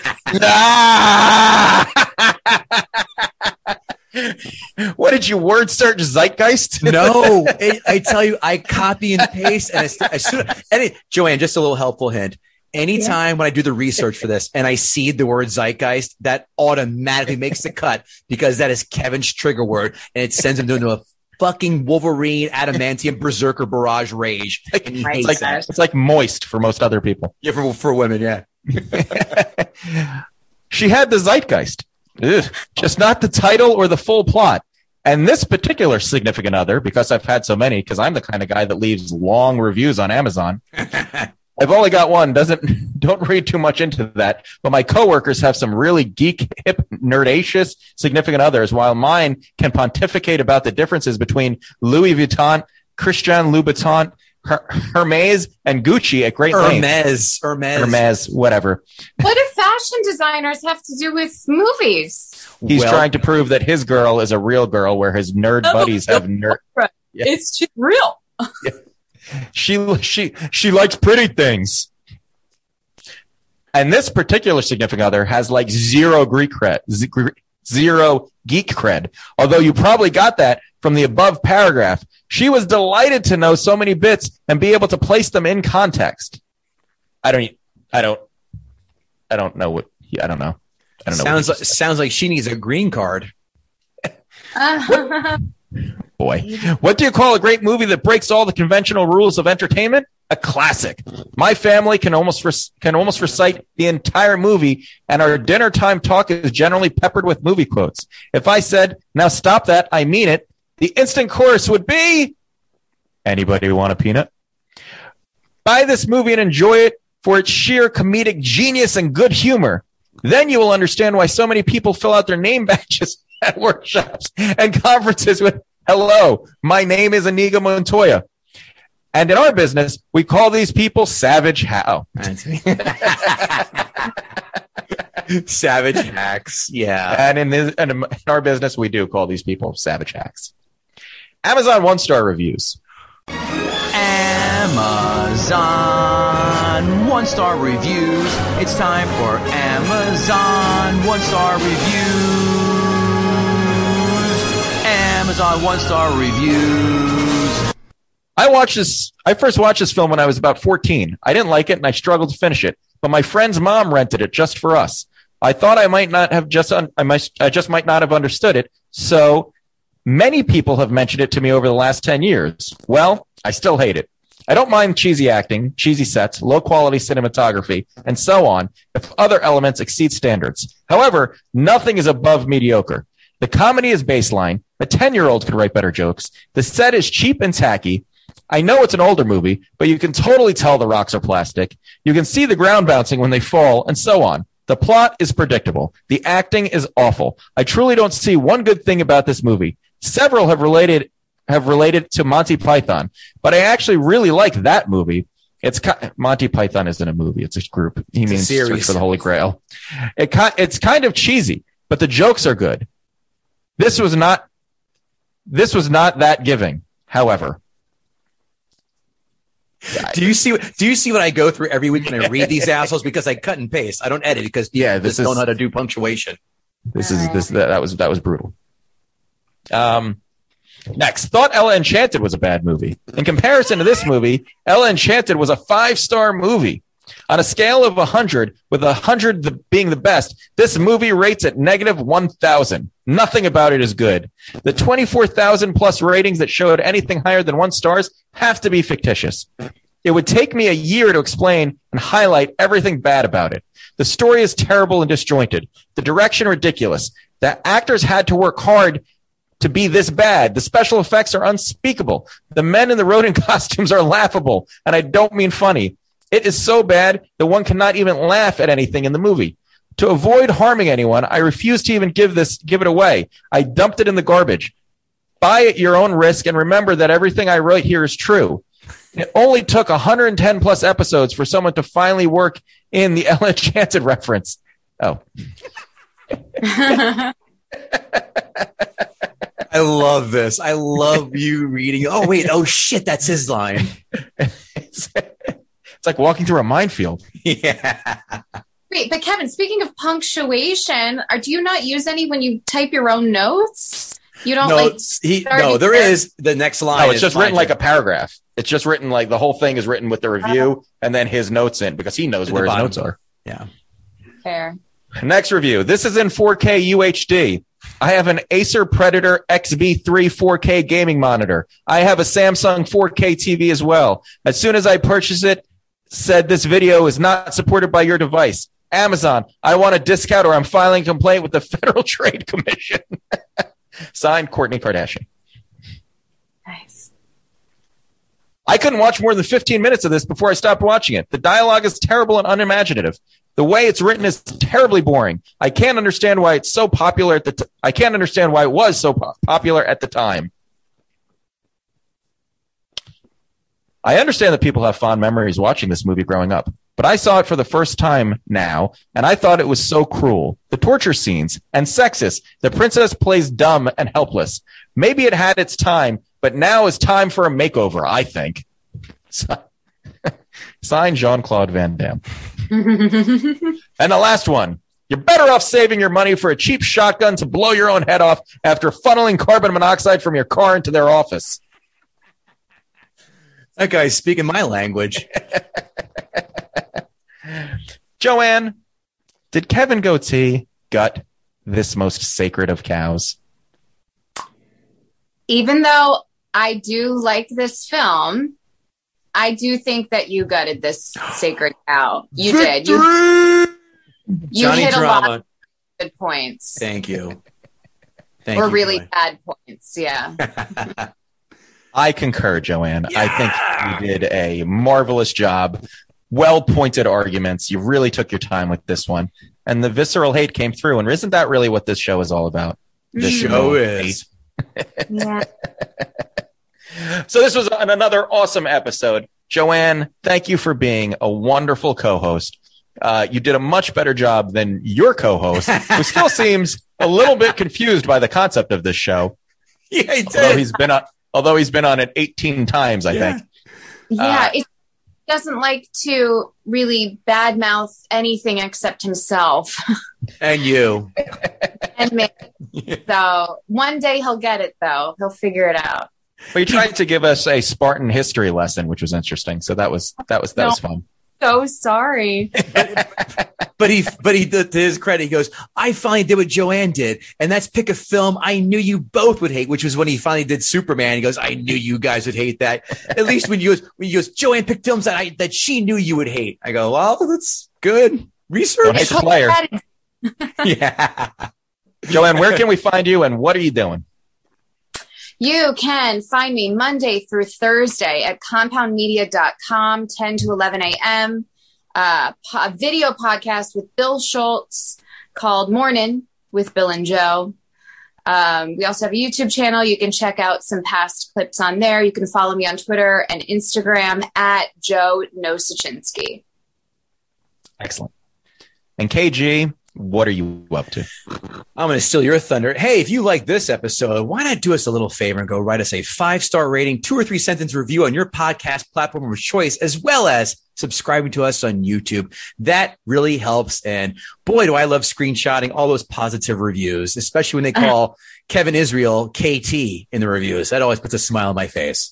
Speaker 4: What did you word search zeitgeist?
Speaker 2: No, I tell you, I copy and paste, and Joanne, just a little helpful hint. Anytime when I do the research for this and I see the word zeitgeist, that automatically makes the cut, because that is Kevin's trigger word, and it sends him into a fucking Wolverine, adamantium, berserker, barrage rage. And he hates that.
Speaker 4: It's like moist for most other people.
Speaker 2: Yeah, for women, yeah.
Speaker 4: She had the zeitgeist. Ugh. Just not the title or the full plot. And this particular significant other, because I've had so many, because I'm the kind of guy that leaves long reviews on Amazon. I've only got one. Don't read too much into that. But my coworkers have some really geek, hip, nerdacious significant others, while mine can pontificate about the differences between Louis Vuitton, Christian Louboutin, Hermes, and Gucci at great length. Hermes, whatever.
Speaker 5: What do fashion designers have to do with movies?
Speaker 4: He's trying to prove that his girl is a real girl, where his nerd buddies have nerd.
Speaker 5: Yeah. It's just real.
Speaker 4: Yeah. She likes pretty things. And this particular significant other has like zero geek cred. Although you probably got that from the above paragraph. She was delighted to know so many bits and be able to place them in context. I don't know.
Speaker 2: Sounds like she needs a green card.
Speaker 4: Boy, what do you call a great movie that breaks all the conventional rules of entertainment? A classic. My family can almost recite the entire movie, and our dinner time talk is generally peppered with movie quotes. If I said, "Now stop that, I mean it," the instant chorus would be, "Anybody want a peanut?" Buy this movie and enjoy it for its sheer comedic genius and good humor. Then you will understand why so many people fill out their name badges at workshops and conferences with, "Hello, my name is Inigo Montoya." And in our business, we call these people Savage How.
Speaker 2: Savage hacks, yeah.
Speaker 4: And in our business, we do call these people Savage Hacks. Amazon 1-star reviews.
Speaker 3: Amazon 1-star reviews. It's time for Amazon 1-star reviews. Amazon 1-star reviews.
Speaker 4: I first watched this film when I was about 14. I didn't like it and I struggled to finish it, but my friend's mom rented it just for us. I thought I just might not have understood it. So Many people have mentioned it to me over the last 10 years. Well, I still hate it. I don't mind cheesy acting, cheesy sets, low quality cinematography, and so on if other elements exceed standards. However, nothing is above mediocre. The comedy is baseline. A 10-year-old could write better jokes. The set is cheap and tacky. I know it's an older movie, but you can totally tell the rocks are plastic. You can see the ground bouncing when they fall, and so on. The plot is predictable. The acting is awful. I truly don't see one good thing about this movie. Several have related to Monty Python, but I actually really like that movie. Monty Python isn't a movie; it's a group. He means Search for the Holy Grail. It's kind of cheesy, but the jokes are good. This was not that giving. However,
Speaker 2: do you see what I go through every week when I read these assholes? Because I cut and paste. I don't edit because this don't know how to do punctuation.
Speaker 4: That was brutal. Next, thought Ella Enchanted was a bad movie. In comparison to this movie, Ella Enchanted was a 5-star movie. On a scale of 100, with 100 being the best, this movie rates at negative 1,000. Nothing about it is good. The 24,000 plus ratings that showed anything higher than 1 star have to be fictitious. It would take me a year to explain and highlight everything bad about it. The story is terrible and disjointed. The direction ridiculous. The actors had to work hard to be this bad. The special effects are unspeakable. The men in the rodent costumes are laughable, and I don't mean funny. It is so bad that one cannot even laugh at anything in the movie. To avoid harming anyone, I refuse to even give it away. I dumped it in the garbage. Buy at your own risk, and remember that everything I write here is true. It only took 110 plus episodes for someone to finally work in the Ella Enchanted reference. Oh.
Speaker 2: I love this. I love you reading. Oh, wait. Oh, shit. That's his line.
Speaker 4: It's like walking through a minefield.
Speaker 2: Yeah.
Speaker 5: Wait, but Kevin, speaking of punctuation, do you not use any when you type your own notes? You don't
Speaker 2: there is the next line.
Speaker 4: No, it's just written like a paragraph. It's just written like the whole thing is written with the review and then his notes in because he knows where his notes are.
Speaker 2: Yeah.
Speaker 5: Fair.
Speaker 4: Next review. This is in 4K UHD. I have an Acer Predator XB3 4K gaming monitor. I have a Samsung 4K TV as well. As soon as I purchased it, said this video is not supported by your device. Amazon, I want a discount or I'm filing a complaint with the Federal Trade Commission. Signed, Kourtney Kardashian.
Speaker 5: Nice.
Speaker 4: I couldn't watch more than 15 minutes of this before I stopped watching it. The dialogue is terrible and unimaginative. The way it's written is terribly boring. I can't understand why it's so popular I can't understand why it was so popular at the time. I understand that people have fond memories watching this movie growing up, but I saw it for the first time now, and I thought it was so cruel. The torture scenes and sexist. The princess plays dumb and helpless. Maybe it had its time, but now is time for a makeover, I think. Signed, Jean-Claude Van Damme. And the last one. You're better off saving your money for a cheap shotgun to blow your own head off after funneling carbon monoxide from your car into their office.
Speaker 2: That guy's speaking my language.
Speaker 4: Joanne, did Kevin Goatee gut this most sacred of cows?
Speaker 5: Even though I do like this film, I do think that you gutted this sacred cow. You did. You hit a lot of good points.
Speaker 2: Thank you.
Speaker 5: Or really bad points. Yeah.
Speaker 4: I concur, Joanne. Yeah! I think you did a marvelous job. Well-pointed arguments. You really took your time with this one. And the visceral hate came through. And isn't that really what this show is all about?
Speaker 2: This show is.
Speaker 5: Yeah.
Speaker 4: So this was another awesome episode. Joanne, thank you for being a wonderful co-host. You did a much better job than your co-host, who still seems a little bit confused by the concept of this show.
Speaker 2: Yeah, he did.
Speaker 4: Although he's been on it 18 times, I think.
Speaker 5: Yeah, it doesn't like to really badmouth anything except himself.
Speaker 2: And you.
Speaker 5: And me. So one day he'll get it, though. He'll figure it out.
Speaker 4: Well, you tried to give us a Spartan history lesson, which was interesting. So that was fun.
Speaker 5: So sorry.
Speaker 2: But he to his credit, he goes, I finally did what Joanne did, and that's pick a film I knew you both would hate, which was when he finally did Superman. He goes, I knew you guys would hate that. At least when you goes, Joanne picked films that she knew you would hate. I go, well, that's good research.
Speaker 4: Don't hate the player. Yeah. Joanne, where can we find you and what are you doing?
Speaker 5: You can find me Monday through Thursday at compoundmedia.com, 10 to 11 a.m. A video podcast with Bill Schultz called Morning with Bill and Joe. We also have a YouTube channel. You can check out some past clips on there. You can follow me on Twitter and Instagram at Joe Nosichinski.
Speaker 4: Excellent. And KG, what are you up to?
Speaker 2: I'm going to steal your thunder. Hey, if you like this episode, why not do us a little favor and go write us a 5-star rating, 2 or 3 sentence review on your podcast platform of choice, as well as subscribing to us on YouTube. That really helps. And boy, do I love screenshotting all those positive reviews, especially when they call Kevin Israel KT in the reviews. That always puts a smile on my face.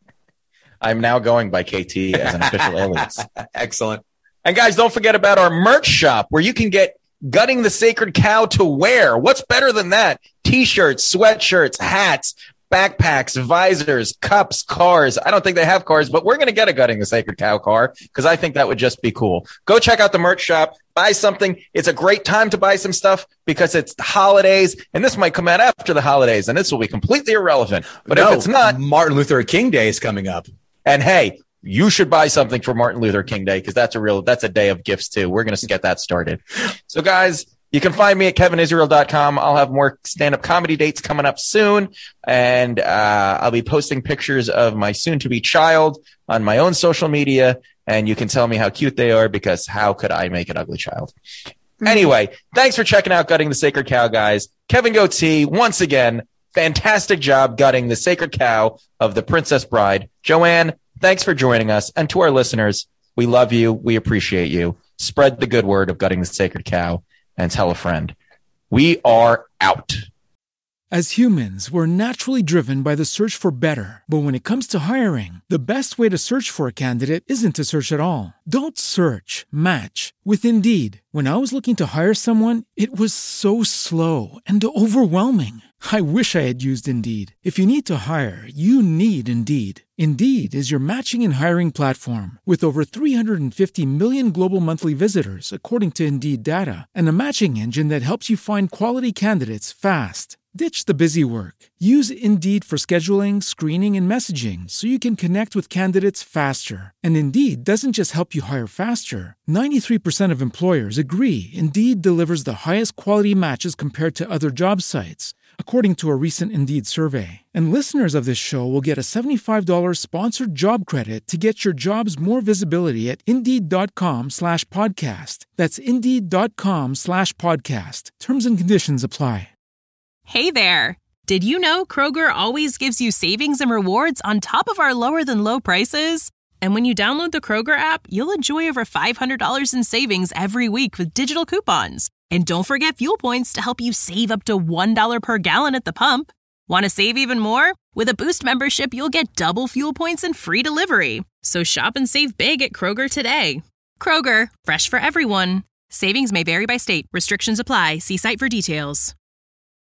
Speaker 4: I'm now going by KT as an official alias.
Speaker 2: Excellent.
Speaker 4: And guys, don't forget about our merch shop where you can get Gutting the Sacred Cow to wear. What's better than that? T-shirts, sweatshirts, hats, backpacks, visors, cups, cars. I don't think they have cars, but we're going to get a Gutting the Sacred Cow car because I think that would just be cool. Go check out the merch shop. Buy something. It's a great time to buy some stuff because it's the holidays, and this might come out after the holidays, and this will be completely irrelevant. But if it's not,
Speaker 2: Martin Luther King Day is coming up.
Speaker 4: And hey, you should buy something for Martin Luther King Day because that's a day of gifts too. We're going to get that started. So guys, you can find me at kevinisrael.com. I'll have more stand-up comedy dates coming up soon. And I'll be posting pictures of my soon-to-be child on my own social media. And you can tell me how cute they are because how could I make an ugly child? Anyway, thanks for checking out Gutting the Sacred Cow, guys. Kevin Goatee, once again, fantastic job gutting the sacred cow of the Princess Bride. Joanne, thanks for joining us. And to our listeners, we love you. We appreciate you. Spread the good word of Gutting the Sacred Cow and tell a friend. We are out.
Speaker 8: As humans, we're naturally driven by the search for better. But when it comes to hiring, the best way to search for a candidate isn't to search at all. Don't search, match with Indeed. When I was looking to hire someone, it was so slow and overwhelming. I wish I had used Indeed. If you need to hire, you need Indeed. Indeed is your matching and hiring platform with over 350 million global monthly visitors, according to Indeed data, and a matching engine that helps you find quality candidates fast. Ditch the busy work. Use Indeed for scheduling, screening, and messaging so you can connect with candidates faster. And Indeed doesn't just help you hire faster. 93% of employers agree Indeed delivers the highest quality matches compared to other job sites, according to a recent Indeed survey. And listeners of this show will get a $75 sponsored job credit to get your jobs more visibility at Indeed.com/podcast. That's Indeed.com/podcast. Terms and conditions apply.
Speaker 1: Hey there! Did you know Kroger always gives you savings and rewards on top of our lower-than-low prices? And when you download the Kroger app, you'll enjoy over $500 in savings every week with digital coupons. And don't forget fuel points to help you save up to $1 per gallon at the pump. Want to save even more? With a Boost membership, you'll get double fuel points and free delivery. So shop and save big at Kroger today. Kroger, fresh for everyone. Savings may vary by state. Restrictions apply. See site for details.